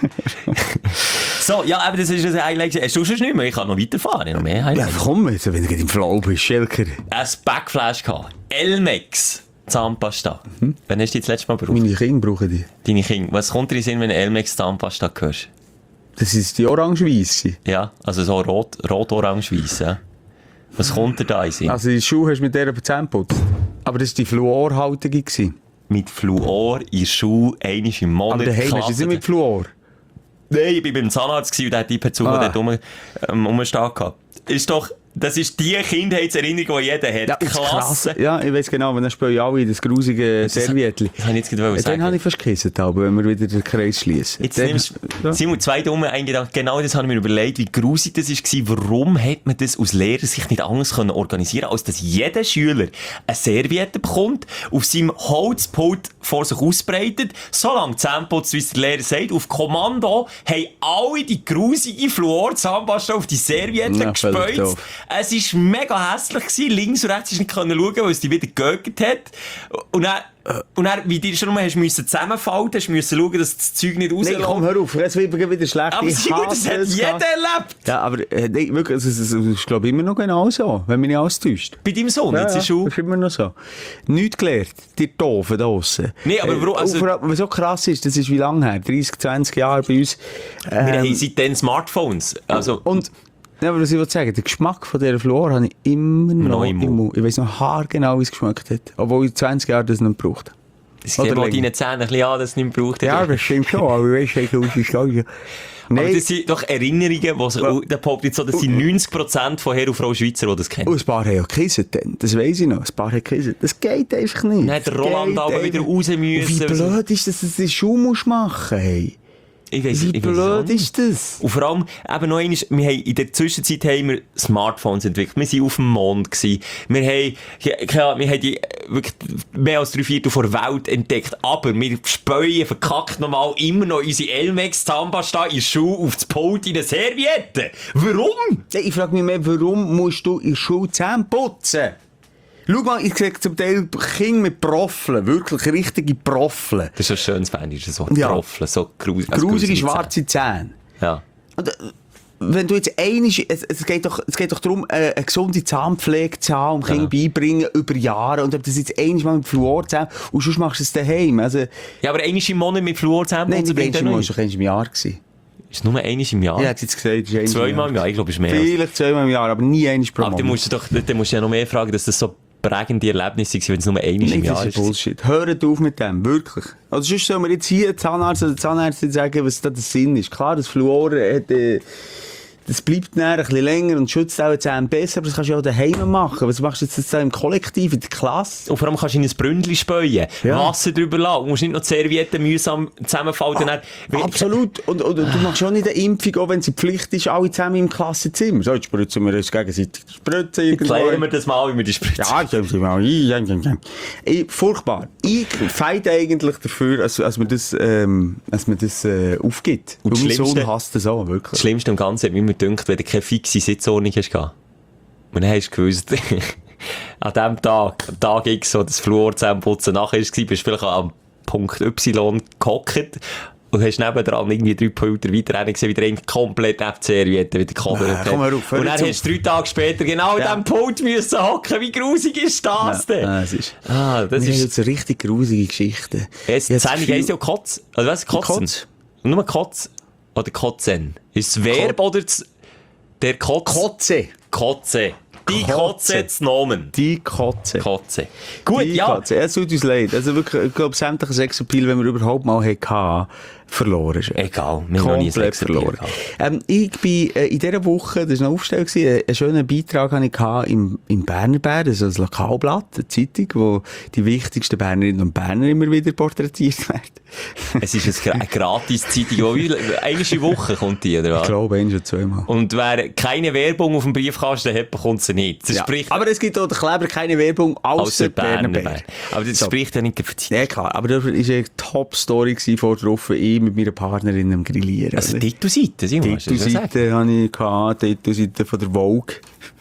So, ja, aber das ist ein Highlight. Hast du schon nicht mehr? Ich kann noch weiterfahren. Noch mehr Highlights. Ja, komm jetzt, wenn du im Flow bist, Schelker. Ein Backflash gehabt. Elmex Zahnpasta. Wann hast du die das letzte Mal gebraucht? Meine Kinder brauchen die. Deine Kinder. Was kommt dir in den Sinn, wenn du Elmex Zahnpasta hörst? Das ist die orange-weisse. Ja, also so rot-orange-weisse. Ja. Was kommt dir da in den Sinn? Also die Schuhe hast du mit dieser Zähne geputzt. Aber das war die fluorhaltige. Mit Fluor in Schuhe, einmal im Monat. Aber daheim hast du es nicht mit Fluor? Nein, ich war beim Zahnarzt und der hat die per Zufall dort rumstehen gehabt. Das ist die Kindheitserinnerung, die jeder hat. Ja, klasse. Ja, ich weiss genau, dann spielen alle das grusige Serviettchen. Das habe ich jetzt gerade sagen. Dann habe ich fast gegessen, wenn wir wieder den Kreis schließen. Jetzt nimmst du Simon, 2 dumme eingedacht. Genau das habe ich mir überlegt, wie grusig das war. Warum hat man das aus Lehrersicht nicht anders können organisieren, als dass jeder Schüler eine Serviette bekommt, auf seinem Holzpult vor sich ausbreitet, so lange Zähneputzt, wie es der Lehrer sagt, auf Kommando haben alle die grusige Fluor-Zahnpasta auf die Serviette gespäut. Es war mega hässlich gewesen. Links und rechts nicht schauen, weil es die wieder gegögert hat. Und dann, wie du schon mal hast müssen zusammenfalten, hast müssen schauen, dass das Zeug nicht rausläuft. Nein, komm, hör auf, jetzt wird wieder schlecht. Aber das hat jeder erlebt. Ja, aber nee, wirklich, es ist, glaube ich, immer noch genau so, wenn mich nicht alles täuscht. Bei deinem Sohn, jetzt ist das ist immer noch so. Nichts gelernt, die Doofen da draussen. Nee, aber warum? Also, was so krass ist, das ist wie lange her? 30, 20 Jahre bei uns. Wir haben seitdem Smartphones. Also, ja, aber was ich sagen, den Geschmack von dieser Fluor habe ich immer noch im Mund. Ich weiss noch haargenau, wie es geschmeckt hat. Obwohl ich 20 Jahre das nicht gebraucht habe. Es gibt mal deine Zähne ein bisschen an, dass es nicht gebraucht hat. Ja, das stimmt schon, aber ich weiss nicht, wie es ist. Aber das sind doch Erinnerungen, der behauptet so, das sind 90% von Herr und Frau Schweizer, die das kennen. Und ein paar haben ja gekissen dann, das weiss ich noch. Ein paar haben gekissen. Das geht einfach nicht. Dann hat der Roland aber wieder raus müssen. Wie blöd ist das, dass du die Schuhe machen musst, hey? Wie blöd ist das? Und vor allem, eben noch einmal, wir haben in der Zwischenzeit haben wir Smartphones entwickelt. Wir waren auf dem Mond gewesen. Wir haben die wirklich mehr als 3/4 vor der Welt entdeckt. Aber wir späuen verkackt nochmal immer noch unsere Elmex Zahnpasta in Schuhe auf das Pult in eine Serviette. Warum? Ich frage mich mehr, warum musst du in Schuhe Zähne putzen? Schau mal, ich sehe zum Teil Kinder mit Proffeln, wirklich richtige Proffeln. Das ist ein schönes fändisches Wort, ja. Proffeln, so grusige schwarze Zähne. Ja. Und, wenn du jetzt es geht doch darum, eine gesunde Zahnpflege zu haben, um Kinder beibringen über Jahre. Und ob das jetzt einmal mit Fluorzähnen und sonst machst du es daheim. Also, ja, aber einmal im Monat mit Fluorzähnen? Nein, nicht einmal, das war doch im Jahr. Ist es nur einmal im Jahr? Ja, jetzt gesagt, es 2-mal im Jahr, ich glaube, es ist mehr. Vielleicht 2-mal im Jahr, aber nie einmal pro Monat. Aber dann musst du ja noch mehr fragen, dass das so prägende Erlebnisse waren, wenn es nur einmal im Jahr ist. Das ist Bullshit. Hört auf mit dem, wirklich. Also sonst sollen wir jetzt hier Zahnarzt oder Zahnärztin sagen, was da der Sinn ist. Klar, das Fluor hat das bleibt dann ein bisschen länger und schützt auch die Zähne besser, aber das kannst du ja auch daheim machen. Was machst du jetzt im Kollektiv, in der Klasse? Und vor allem kannst du in ein Bründli späuen, Wasser drüber lassen, du musst nicht noch die Servietten mühsam zusammenfalten. Absolut. Und du machst auch nicht eine Impfung, auch wenn sie Pflicht ist, alle zusammen im Klassenzimmer. So, jetzt spritzen wir uns gegenseitig die Spritze irgendwo. Klären wir das mal, wie wir die Spritze... Ja, ich habe mal ein. Furchtbar. Ich feide eigentlich dafür, als man das aufgibt. Und mein Sohn hasst das auch, wirklich. Das Schlimmste am Ganzen, wie mir dünkt, wenn du keine fixe Sitzordnung hast gehabt. Und dann hast du gewusst, an dem Tag X, wo das Fluorzusammenputzen nachher war, bist du vielleicht am Punkt Y gehockt und hast nebendran irgendwie 3 Pulter weiter gesehen, wie der eine komplett neben die Serviette wieder gekodert hat. Und dann hast du 3 Tage später genau in diesem Pult müssen hocken. Wie grusig ist das denn? Das ist jetzt eine richtig grusige Geschichte. Die Sendung heisst ja Kotz. Also was? Kotzen? Nur Kotz oder Kotzen? Ist das Verb oder der Kotz? Kotze. Die Kotze zu Nomen. Die Kotze. Gut, die Kotze. Es tut uns leid. Also wirklich, ich glaube, sämtliche Sexappeal, wenn wir überhaupt mal hatten, verloren ist. Egal, wir haben noch nie verloren. Ich bin in dieser Woche, das war noch Aufstellung, einen schönen Beitrag hatte ich im Berner Bär, das ist ein Lokalblatt, eine Zeitung, wo die wichtigsten Bernerinnen und Berner immer wieder porträtiert werden. Es ist eine Gratis-Zeitung, die einmal in Woche kommt die, oder was? Ich glaube, einmal oder zweimal. Und wer keine Werbung auf dem Briefkasten hat, bekommt sie nicht. Ja. Aber es gibt auch den Kleber keine Werbung außer Berner Bär. Aber das spricht ja nicht für die Zeitung. Ja, klar. Aber das war eine Top-Story vor drauf, ich mit meiner Partnerin am Grillieren. Also Titelseite, Simon? Titelseite hatte ich gehabt, Titelseite von der Vogue.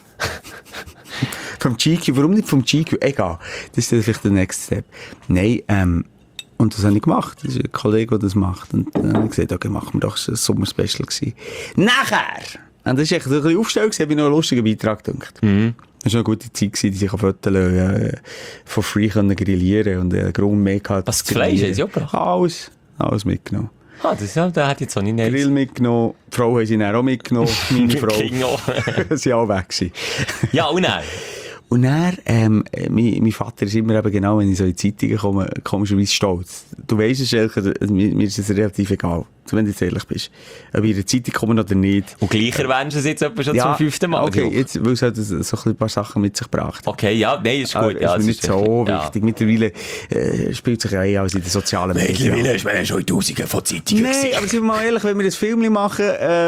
Vom GQ, warum nicht vom GQ? Egal, das ist vielleicht der Next Step. Nein, und das habe ich gemacht. Das ist ein Kollege, der das macht. Und dann habe ich gesagt, okay, machen wir doch, das war ein Sommerspecial gewesen. Nachher! Und das war echt ein bisschen aufgestellt, habe ich noch einen lustigen Beitrag gedacht. Das war eine gute Zeit gewesen, die sich auf Fotos von free grillieren und Grund mehr gehabt. Was, das Fleisch haben sie auch gebracht? Alles mitgenommen. Der hat jetzt auch nicht Grill mitgenommen, die Frau haben sie dann auch mitgenommen, meine Frau. Sie waren auch weg gewesen. Ja, und dann? Und dann, mein Vater ist immer eben genau, wenn ich so in die Zeitungen komme, komischerweise stolz. Du weisst es, Schelker, mir ist es relativ egal, wenn du jetzt ehrlich bist. Ob ich in der Zeitung komme oder nicht. Und gleich erwähnst du es jetzt etwa schon zum 5. Mal. Okay, jetzt, weil es halt so ein paar Sachen mit sich gebracht hat. Okay, ja, nein, ist gut. Ja, ist mir nicht so wichtig. Mittlerweile spielt sich ja alles in den sozialen Medien. Mittlerweile ist man ja schon in Tausenden von Zeitungen. Nein, aber sind wir mal ehrlich, wenn wir ein Film machen,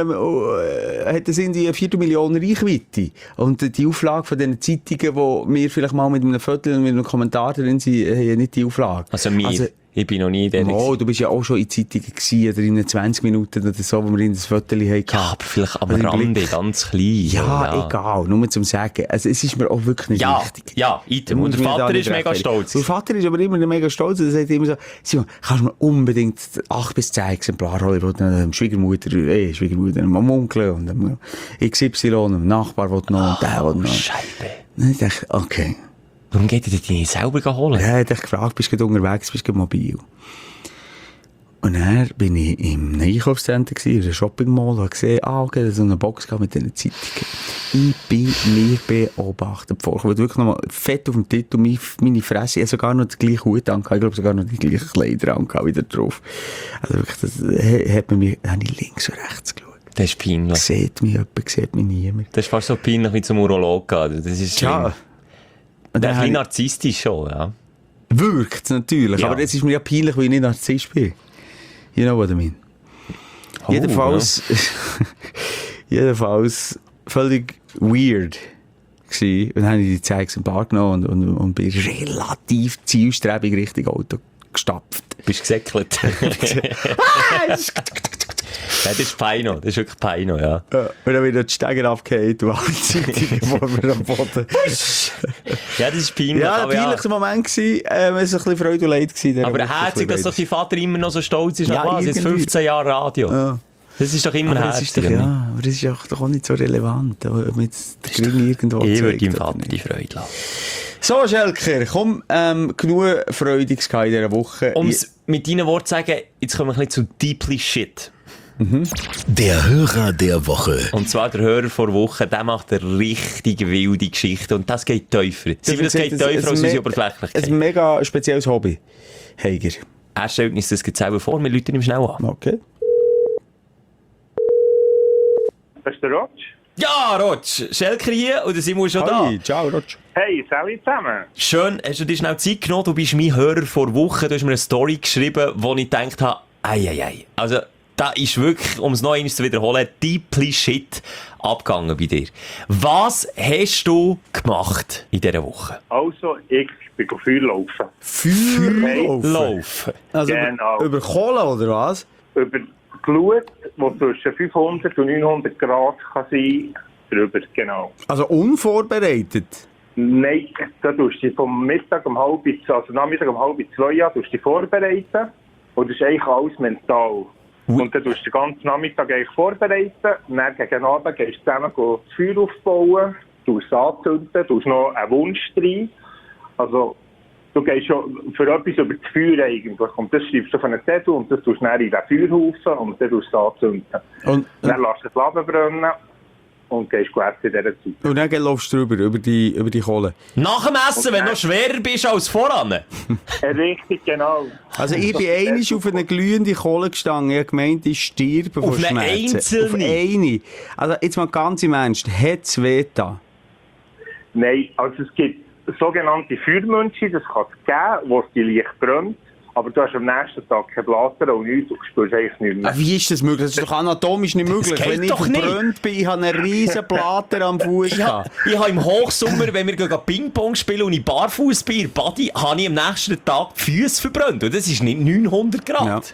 hat das irgendwie eine 4 Millionen Reichweite. Und die Auflage von diesen Zeitungen, wo wir vielleicht mal mit einem Foto und mit einem Kommentar drin sind, haben ja nicht die Auflage. Also ich bin noch nie in der. Oh, du bist ja auch schon in Zeitungen gewesen, oder in 20 Minuten oder so, wo wir in das Foto hatten. Ja, aber vielleicht am Rande, ganz klein. Ja, egal, nur zum Sagen. Also, es ist mir auch wirklich nicht wichtig. Ja, item. Und der Vater ist mega stolz. Der Vater ist aber immer mega stolz. Er sagt immer so, Simon, kannst du mir unbedingt 8 bis 10 Exemplare holen? Ich wollte einem Schwiegermutter, einem Onkel und einem XY, einem Nachbar, wollte noch, und der wollte noch. Scheibe. Dann dachte ich, okay. Warum geht ihr die nicht selber holen? Ja, ich habe gefragt, bist du unterwegs, bist du mobil? Und dann bin ich im Einkaufszentrum gewesen, in einer Shopping-Mall, und habe gesehen, okay, da ist so eine Box mit diesen Zeitungen. Ich bin mir beobachtet worden. Ich wollte wirklich nochmal fett auf dem Titel, meine Fresse, ich habe sogar noch den gleichen Hut angehabt, ich glaube sogar noch die gleichen Kleider angehabt, wieder drauf. Also wirklich, das hat man mir, da habe ich links und rechts geschaut. Das ist peinlich. Sieht mich jemand, sieht mich niemand. Das ist fast so peinlich wie zum Urolog gehen. Das ist ja. Und ein bisschen narzisstisch schon, ja. Wirkt natürlich, aber es ist mir ja peinlich, weil ich nicht Narzisst bin. You know what I mean? Oh, jedenfalls völlig weird gewesen. Und dann habe ich die 10 Exemplare genommen und bin relativ zielstrebig Richtung Auto gestapft. Bist gesäckelt? Ja, das ist Peino, das ist wirklich Peino, ja. Und dann wieder die Steiger abgehakt und alle Zeitungen vor mir am Boden. Ja, das ist peinlich. Ja, ein peinlicher Moment gewesen. Es war ein bisschen Freude und Leid gewesen. Aber herzig, dass doch dein Vater immer noch so stolz ist. Ja, nach was? Jetzt 15 Jahre Radio. Ja. Das ist doch immer herzig. Ja, aber das ist doch auch nicht so relevant. Ob man jetzt den Grill irgendwo zeigt. Ich würde deinem Vater die Freude lassen. So, Schelker, komm, genug Freudiges in dieser Woche. Um es mit deinen Worten zu sagen, jetzt kommen wir ein bisschen zu Deeply Shit. Der Hörer der Woche. Und zwar der Hörer vor Woche, der macht eine richtig wilde Geschichte. Und das geht tiefer. Das geht tiefer als unsere Oberflächlichkeit. Ein mega spezielles Hobby. Heiger. Er stellt uns das selber vor, wir läuten ihm schnell an. Okay. Das ist der Rotsch. Ja, Rotsch, Schelker hier und der Simon schon da. Hi, ciao, Rotsch. Hey, Sally zusammen. Schön, hast du dir schnell Zeit genommen? Du bist mein Hörer vor Wochen. Du hast mir eine Story geschrieben, wo ich gedacht habe, ei. Also, da ist wirklich, um es noch einmal zu wiederholen, deeply shit abgegangen bei dir. Was hast du gemacht in dieser Woche? Also, ich bin Feuer laufen. Laufen. Also Genau. über Kohle oder was? Über Glut, die zwischen 500 und 900 Grad kann sein, drüber, genau. Also unvorbereitet? Nein, da tust du dich vom Mittag Nachmittag um 1:30 an, tust du dich vorbereiten. Und das ist eigentlich alles mental. Und dann tust du den ganzen Nachmittag eigentlich vorbereiten. Und dann gegen Abend gehst du zusammen das Feuer aufbauen, tust es anzünden, tust noch einen Wunsch rein. Also, du gehst schon für etwas über das Feuer eigentlich. Und das schreibst du auf einen Zettel und das tust du dann in den Feuerhaufen und dann tust du es anzünden. Und Dann lässt du es Laden brennen und gehst essen in dieser Zeit. dann laufst du drüber, über die Kohle. Nach dem Essen, wenn du noch schwerer bist als voran. Richtig, genau. Also ich bin einmal auf eine glühende Kohle gestanden. Ich habe gemeint, ich sterbe vor Auf eine Schmerzen. einzelne? Auf eine. Also jetzt mal ganz im Ernst, hat es weh da? Nein, also es gibt sogenannte Feuermünze, das kann es geben, wo es die leicht brennt. Aber du hast am nächsten Tag kein Blasen und nichts, du spürst eigentlich nichts mehr. Wie ist das möglich? Das ist doch anatomisch nicht möglich. geht Wenn ich doch nicht. verbrannt bin, ich habe einen riesen Blatter am Fuß gehabt. Ich habe im Hochsommer, wenn wir Ping-Pong spielen und ich barfuß bin, in Body, habe ich am nächsten Tag die Füße verbrannt. Und das ist nicht 900 Grad.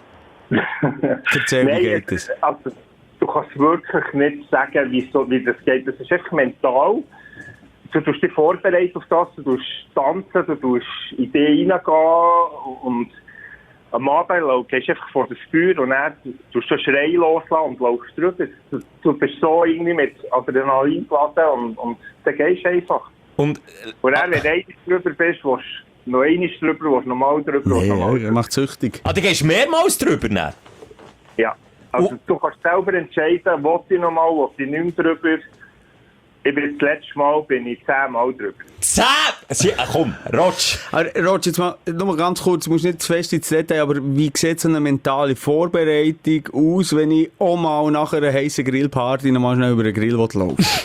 Erzähl, wie geht das? Also, du kannst wirklich nicht sagen, wie das geht. Das ist echt mental. Du tust dich vorbereiten auf das, du tust tanzen, du tust Ideen reingehen und am Abend gehst du einfach vor das Feuer und dann tust du einen Schrei loslassen und laufst drüber. Du bist so irgendwie mit Adrenalin geladen und dann gehst du einfach. Und dann, wenn du einmal drüber bist, willst du noch einmal drüber, willst du nochmal drüber, willst du nochmal Nee, drüber. er macht süchtig. du gehst mehrmals drüber. Dann. Ja, also du kannst selber entscheiden, will ich nochmal, will ich nicht mehr drüber. Ich bin das letzte Mal 10 Mal drüber. 10! Komm, Rotsch. Aber Roger, jetzt mal, nur mal ganz kurz, du musst nicht zu fest ins Detail, aber wie sieht so eine mentale Vorbereitung aus, wenn ich auch mal nach einer heissen Grillparty noch mal schnell über den Grill laufen will?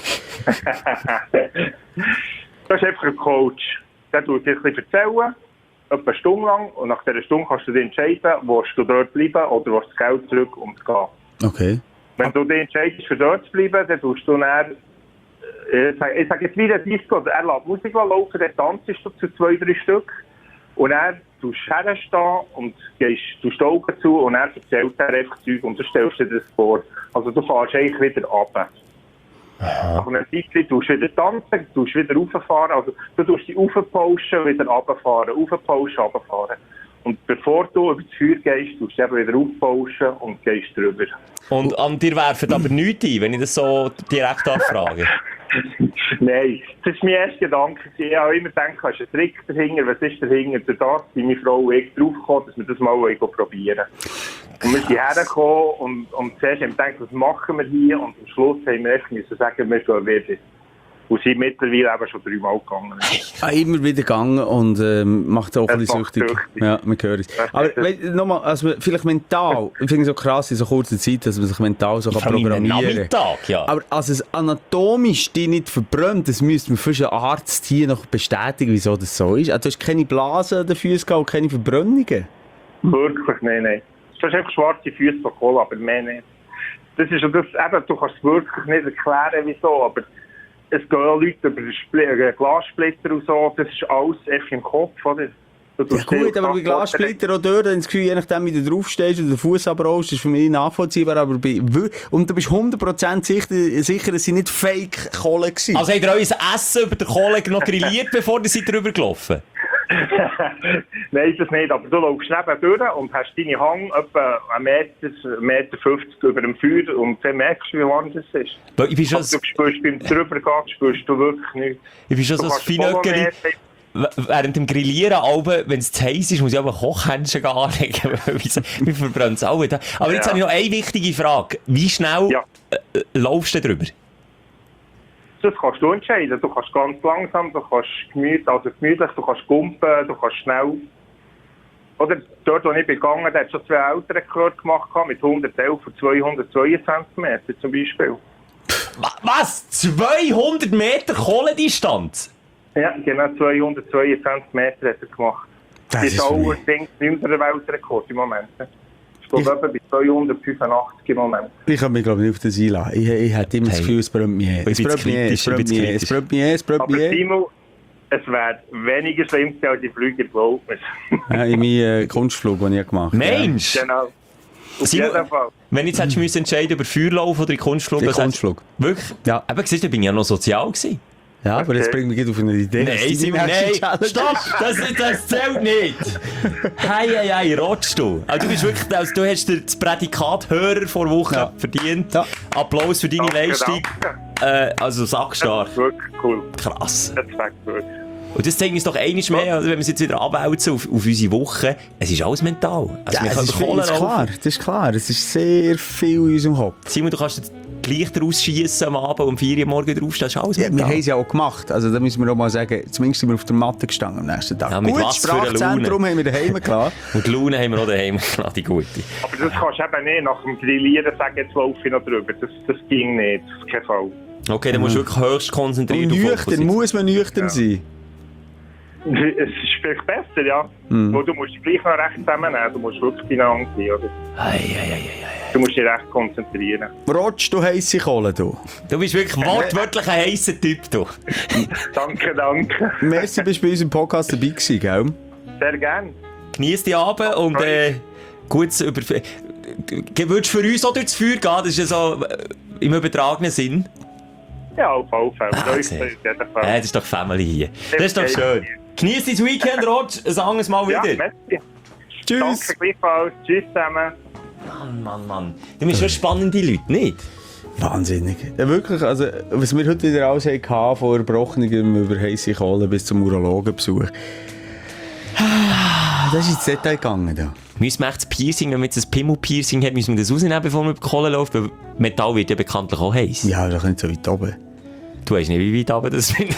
Das ist einfach ein Coach. Der tut dir ein bisschen erzählen, etwa eine Stunde lang, und nach dieser Stunde kannst du dich entscheiden, willst du dort bleiben oder willst du das Geld zurück und gehen. Okay. Wenn du dich entscheidest, für dort zu bleiben, dann tust du dann, ich sage jetzt wieder Disco, er lässt Musik laufen, dann tanzt du zu 2-3 Stück und dann tust du herstehen und tust die Augen zu und er erzählt dir einfach Zeug und du stellst dir das vor. Also du fährst eigentlich wieder runter. Nach einer Zeit tust du wieder tanzen, tust wieder rauffahren, also du tust dich raufpauschen, wieder runterfahren, raufpauschen, runterfahren. Und bevor du über das Feuer gehst, tust du eben wieder aufpauschen und gehst drüber. Und an dir werfen aber nichts ein, wenn ich das so direkt anfrage. Nein, das ist mein erster Gedanke. Ich habe immer gedacht, es ist ein Trick dahinter. Was ist dahinter? Durch das sind meine Frau und ich draufgekommen, dass wir das mal probieren. Und wir sind hergekommen und zuerst haben wir gedacht, was machen wir hier? Und am Schluss haben wir echt müssen sagen, wir gehen wieder. Und sind mittlerweile eben schon 3 Mal gegangen. Immer wieder gegangen und macht auch ein bisschen macht süchtig. süchtig. Ja, man hört es. Aber nochmal, also vielleicht mental, ich finde es so krass in so kurzer Zeit, dass man sich mental so programmieren kann. Nachmittag, ja. Aber als es anatomisch dich nicht verbrennt, das müsste man für einen Arzt hier noch bestätigen, wieso das so ist. Also du hast keine Blasen an den Füßen gehabt und keine Verbrennungen? Wirklich, nein. Du hast einfach schwarze Füße von Kohle, aber mehr nicht. Das ist das, eben, du kannst es wirklich nicht erklären, wieso, aber es gehen auch Leute über den Glassplitter und so, das ist alles einfach im Kopf, oder? Ja gut, aber bei Glassplitter auch dort, dann das Gefühl, je nachdem wie du draufstehst oder den Fuß abrollst, ist für mich nachvollziehbar, aber und du bist 100% sicher, dass sie nicht Fake-Kohle waren. Also habt ihr euer Essen über den Kohle noch grilliert, bevor ihr drüber gelaufen? Nein, das nicht, aber du läufst neben durch und hast deine Hang etwa 1,50 Meter über dem Feuer und dann merkst du, wie warm das ist. Ich bin schon du spürst beim Drübergehen spürst du wirklich nichts. Ich bin schon so ein Finöckeli. Während dem Grillieren, wenn es zu heiß ist, muss ich aber Kochhändchen anlegen. Wir verbrennen es alle. Aber jetzt habe ich noch eine wichtige Frage. Wie schnell laufst du drüber? Das kannst du entscheiden. Du kannst ganz langsam, du kannst gemütlich, du kannst gumpen, du kannst schnell. Oder dort, wo ich gegangen bin, hat schon 2 Eltern gehört gemacht mit 111 und 222 Metern zum Beispiel. Was? 200 Meter Kohlendistanz? Ja, genau 222 Meter hat er gemacht. Das Das ist ist für mich- allerdings nicht unser Weltrekord im Moment. Ich glaube, etwa bei 285 im Moment. Ich kann mich, glaube ich, nicht auf das einladen. Ich hätte immer das Hey. Gefühl, es brennt mir. Es Ich bin brennt zu mir, kritisch, es brennt ich bin zu mir, es kritisch. brennt mir, es brennt Aber mir. Timo, es wäre weniger schlimm gewesen als die Flüge, glaub mir. Ja, in meinem Kunstflug, den ich gemacht habe. Mensch! Genau. Auf Simon, jeden Fall. wenn jetzt hättest du müssen entscheiden über Feuerlauf oder den Kunstflug? Den was hättest- Kunstflug. Wirklich? Ja. Aber siehst du, da bin ich ja noch sozial gewesen. Ja, aber jetzt Okay. bringt mich auf eine Idee. Nein, Simon, nein, stopp, das zählt nicht. Hei, rotst du. Also, du bist wirklich, also, du hast dir das Prädikat Hörer vor Woche Ja. verdient. Ja. Applaus für deine Danke, Leistung. danke. Also, Das sackstark. ist wirklich cool. Krass. Das wäre wirklich. Und das zeigt uns doch einiges mehr, also wenn wir es jetzt wieder abwälzen auf unsere Woche. Es ist alles mental. Also, Ja, wir das können ist, Kohle das ist klar, laufen. das ist klar. Es ist sehr viel in unserem Kopf. Simon, du kannst die Lichter ausschießen am Abend und um 4 Uhr morgens draufstehen. Das ist alles Ja, wir mental. haben es ja auch gemacht. Also, da müssen wir auch mal sagen, zumindest sind wir auf der Matte gestanden am nächsten Tag. Ja, mit Gut, was für einer Sprachzentrum haben wir daheim gelassen. Und die Laune haben wir noch daheim gelassen, die gute. Aber das kannst du eben nicht nach dem Grillieren sagen, jetzt laufe ich noch drüber. Das ging nicht. Auf keinen Fall. Okay, dann musst du wirklich höchst konzentriert Und auf nüchtern, fokussieren. muss man nüchtern sein. Es ist vielleicht besser, ja. Weil du musst dich gleich noch recht zusammennehmen. Du musst wirklich final sein, oder? Du musst dich recht konzentrieren. Rotsch, du heisse Kohle, du. Du bist wirklich wortwörtlich ein heisser Typ, du. Danke, danke. Merci, bist du bei uns im Podcast dabei gewesen, gell? Sehr gerne. Genieß die Abend und gut über... Würdest du für uns auch durchs Feuer gehen? Das ist ja so im übertragenen Sinn. Ja, auf alle Fälle. Ah, Auf sehr. jeden Fall. Das ist doch Family hier. Das ist doch schön. Genieß dein Weekend, Rotsch. Ein anderes Mal Ja, wieder. merci. Tschüss. Danke gleichfalls. Tschüss zusammen. Mann. Du bist schon spannende Leute, nicht? Wahnsinnig. Ja, wirklich, also, was wir heute wieder alles hatten, von Erbrochenem über heisse Kohle bis zum Urologenbesuch. Das ist ins Detail gegangen. Da. Müssen wir echt das Piercing, wenn man jetzt ein Pimmel-Piercing hat, müssen wir das rausnehmen, bevor man über die Kohle läuft? Weil Metall wird ja bekanntlich auch heiß. Ja, doch nicht so weit oben. Du weißt nicht, wie weit runter das bin.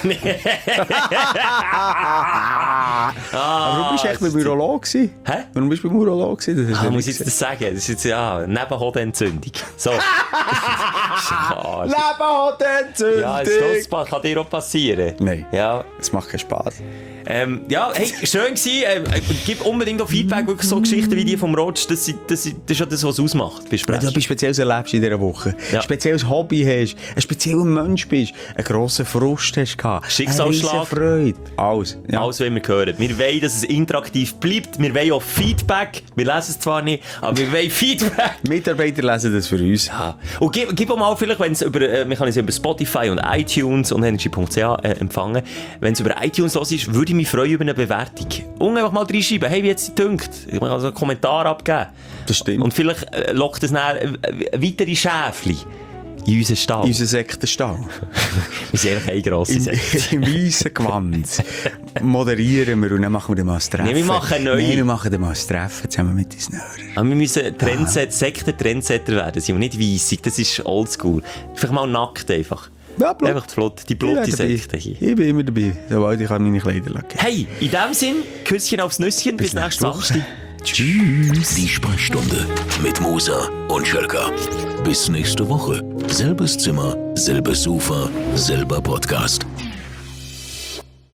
Aber du bist echt beim Urolog gewesen? Hä? Warum bist du beim Urolog gewesen? Das hast du Muss nicht ich jetzt das sagen? Das ist jetzt ja Nebenhodenentzündung. So. Leben hat Entzündung! Ja, es kann dir auch passieren. Nein. Ja, Das macht keinen Spass. ja, hey, schön gewesen. Gib unbedingt auch Feedback, wirklich so Geschichten wie die vom Rotsch. Das ist ja das, was es ausmacht. Wenn du etwas Spezielles erlebst in dieser Woche, Ja. ein spezielles Hobby hast, ein spezieller Mensch bist, einen grossen Frust hast gehabt, Schicksalsschlag. eine Freude. Alles. Ja. Alles, was wir hören. Wir wollen, dass es interaktiv bleibt. Wir wollen auch Feedback. Wir lesen es zwar nicht, aber wir wollen Feedback. Mitarbeiter lesen das für uns. Ja. Und gib auch mal vielleicht, wenn es über, wir können es über Spotify und iTunes und energy.ch empfangen. Wenn es über iTunes los ist, würde ich mich freuen über eine Bewertung. Und einfach mal reinschreiben, hey, wie jetzt sie dünkt. Ich kann also einen Kommentar abgeben. Das stimmt. Und vielleicht lockt es dann weitere Schäfchen in unseren Stall. Unser Sektenstall. Wir sind eigentlich eine grosse Sekte. Im weißen Gewand moderieren wir und dann machen wir dann mal ein Treffen. Nee, wir machen neue. Nein, wir machen dann mal ein Treffen zusammen mit unseren Hörern. Aber wir müssen Sekten-Trendsetter werden, Simon. Nicht weissig, das ist oldschool. Einfach mal nackt einfach. Ja, blöd. Einfach die blotte Sekte hier. Ich bin immer dabei, sobald ich meine Kleider legen. Hey, in dem Sinn, Küsschen aufs Nüsschen, bis nächste Woche. Tschüss. Die Sprechstunde mit Musa und Schelka. Bis nächste Woche. Selbes Zimmer, selbes Sofa, selber Podcast.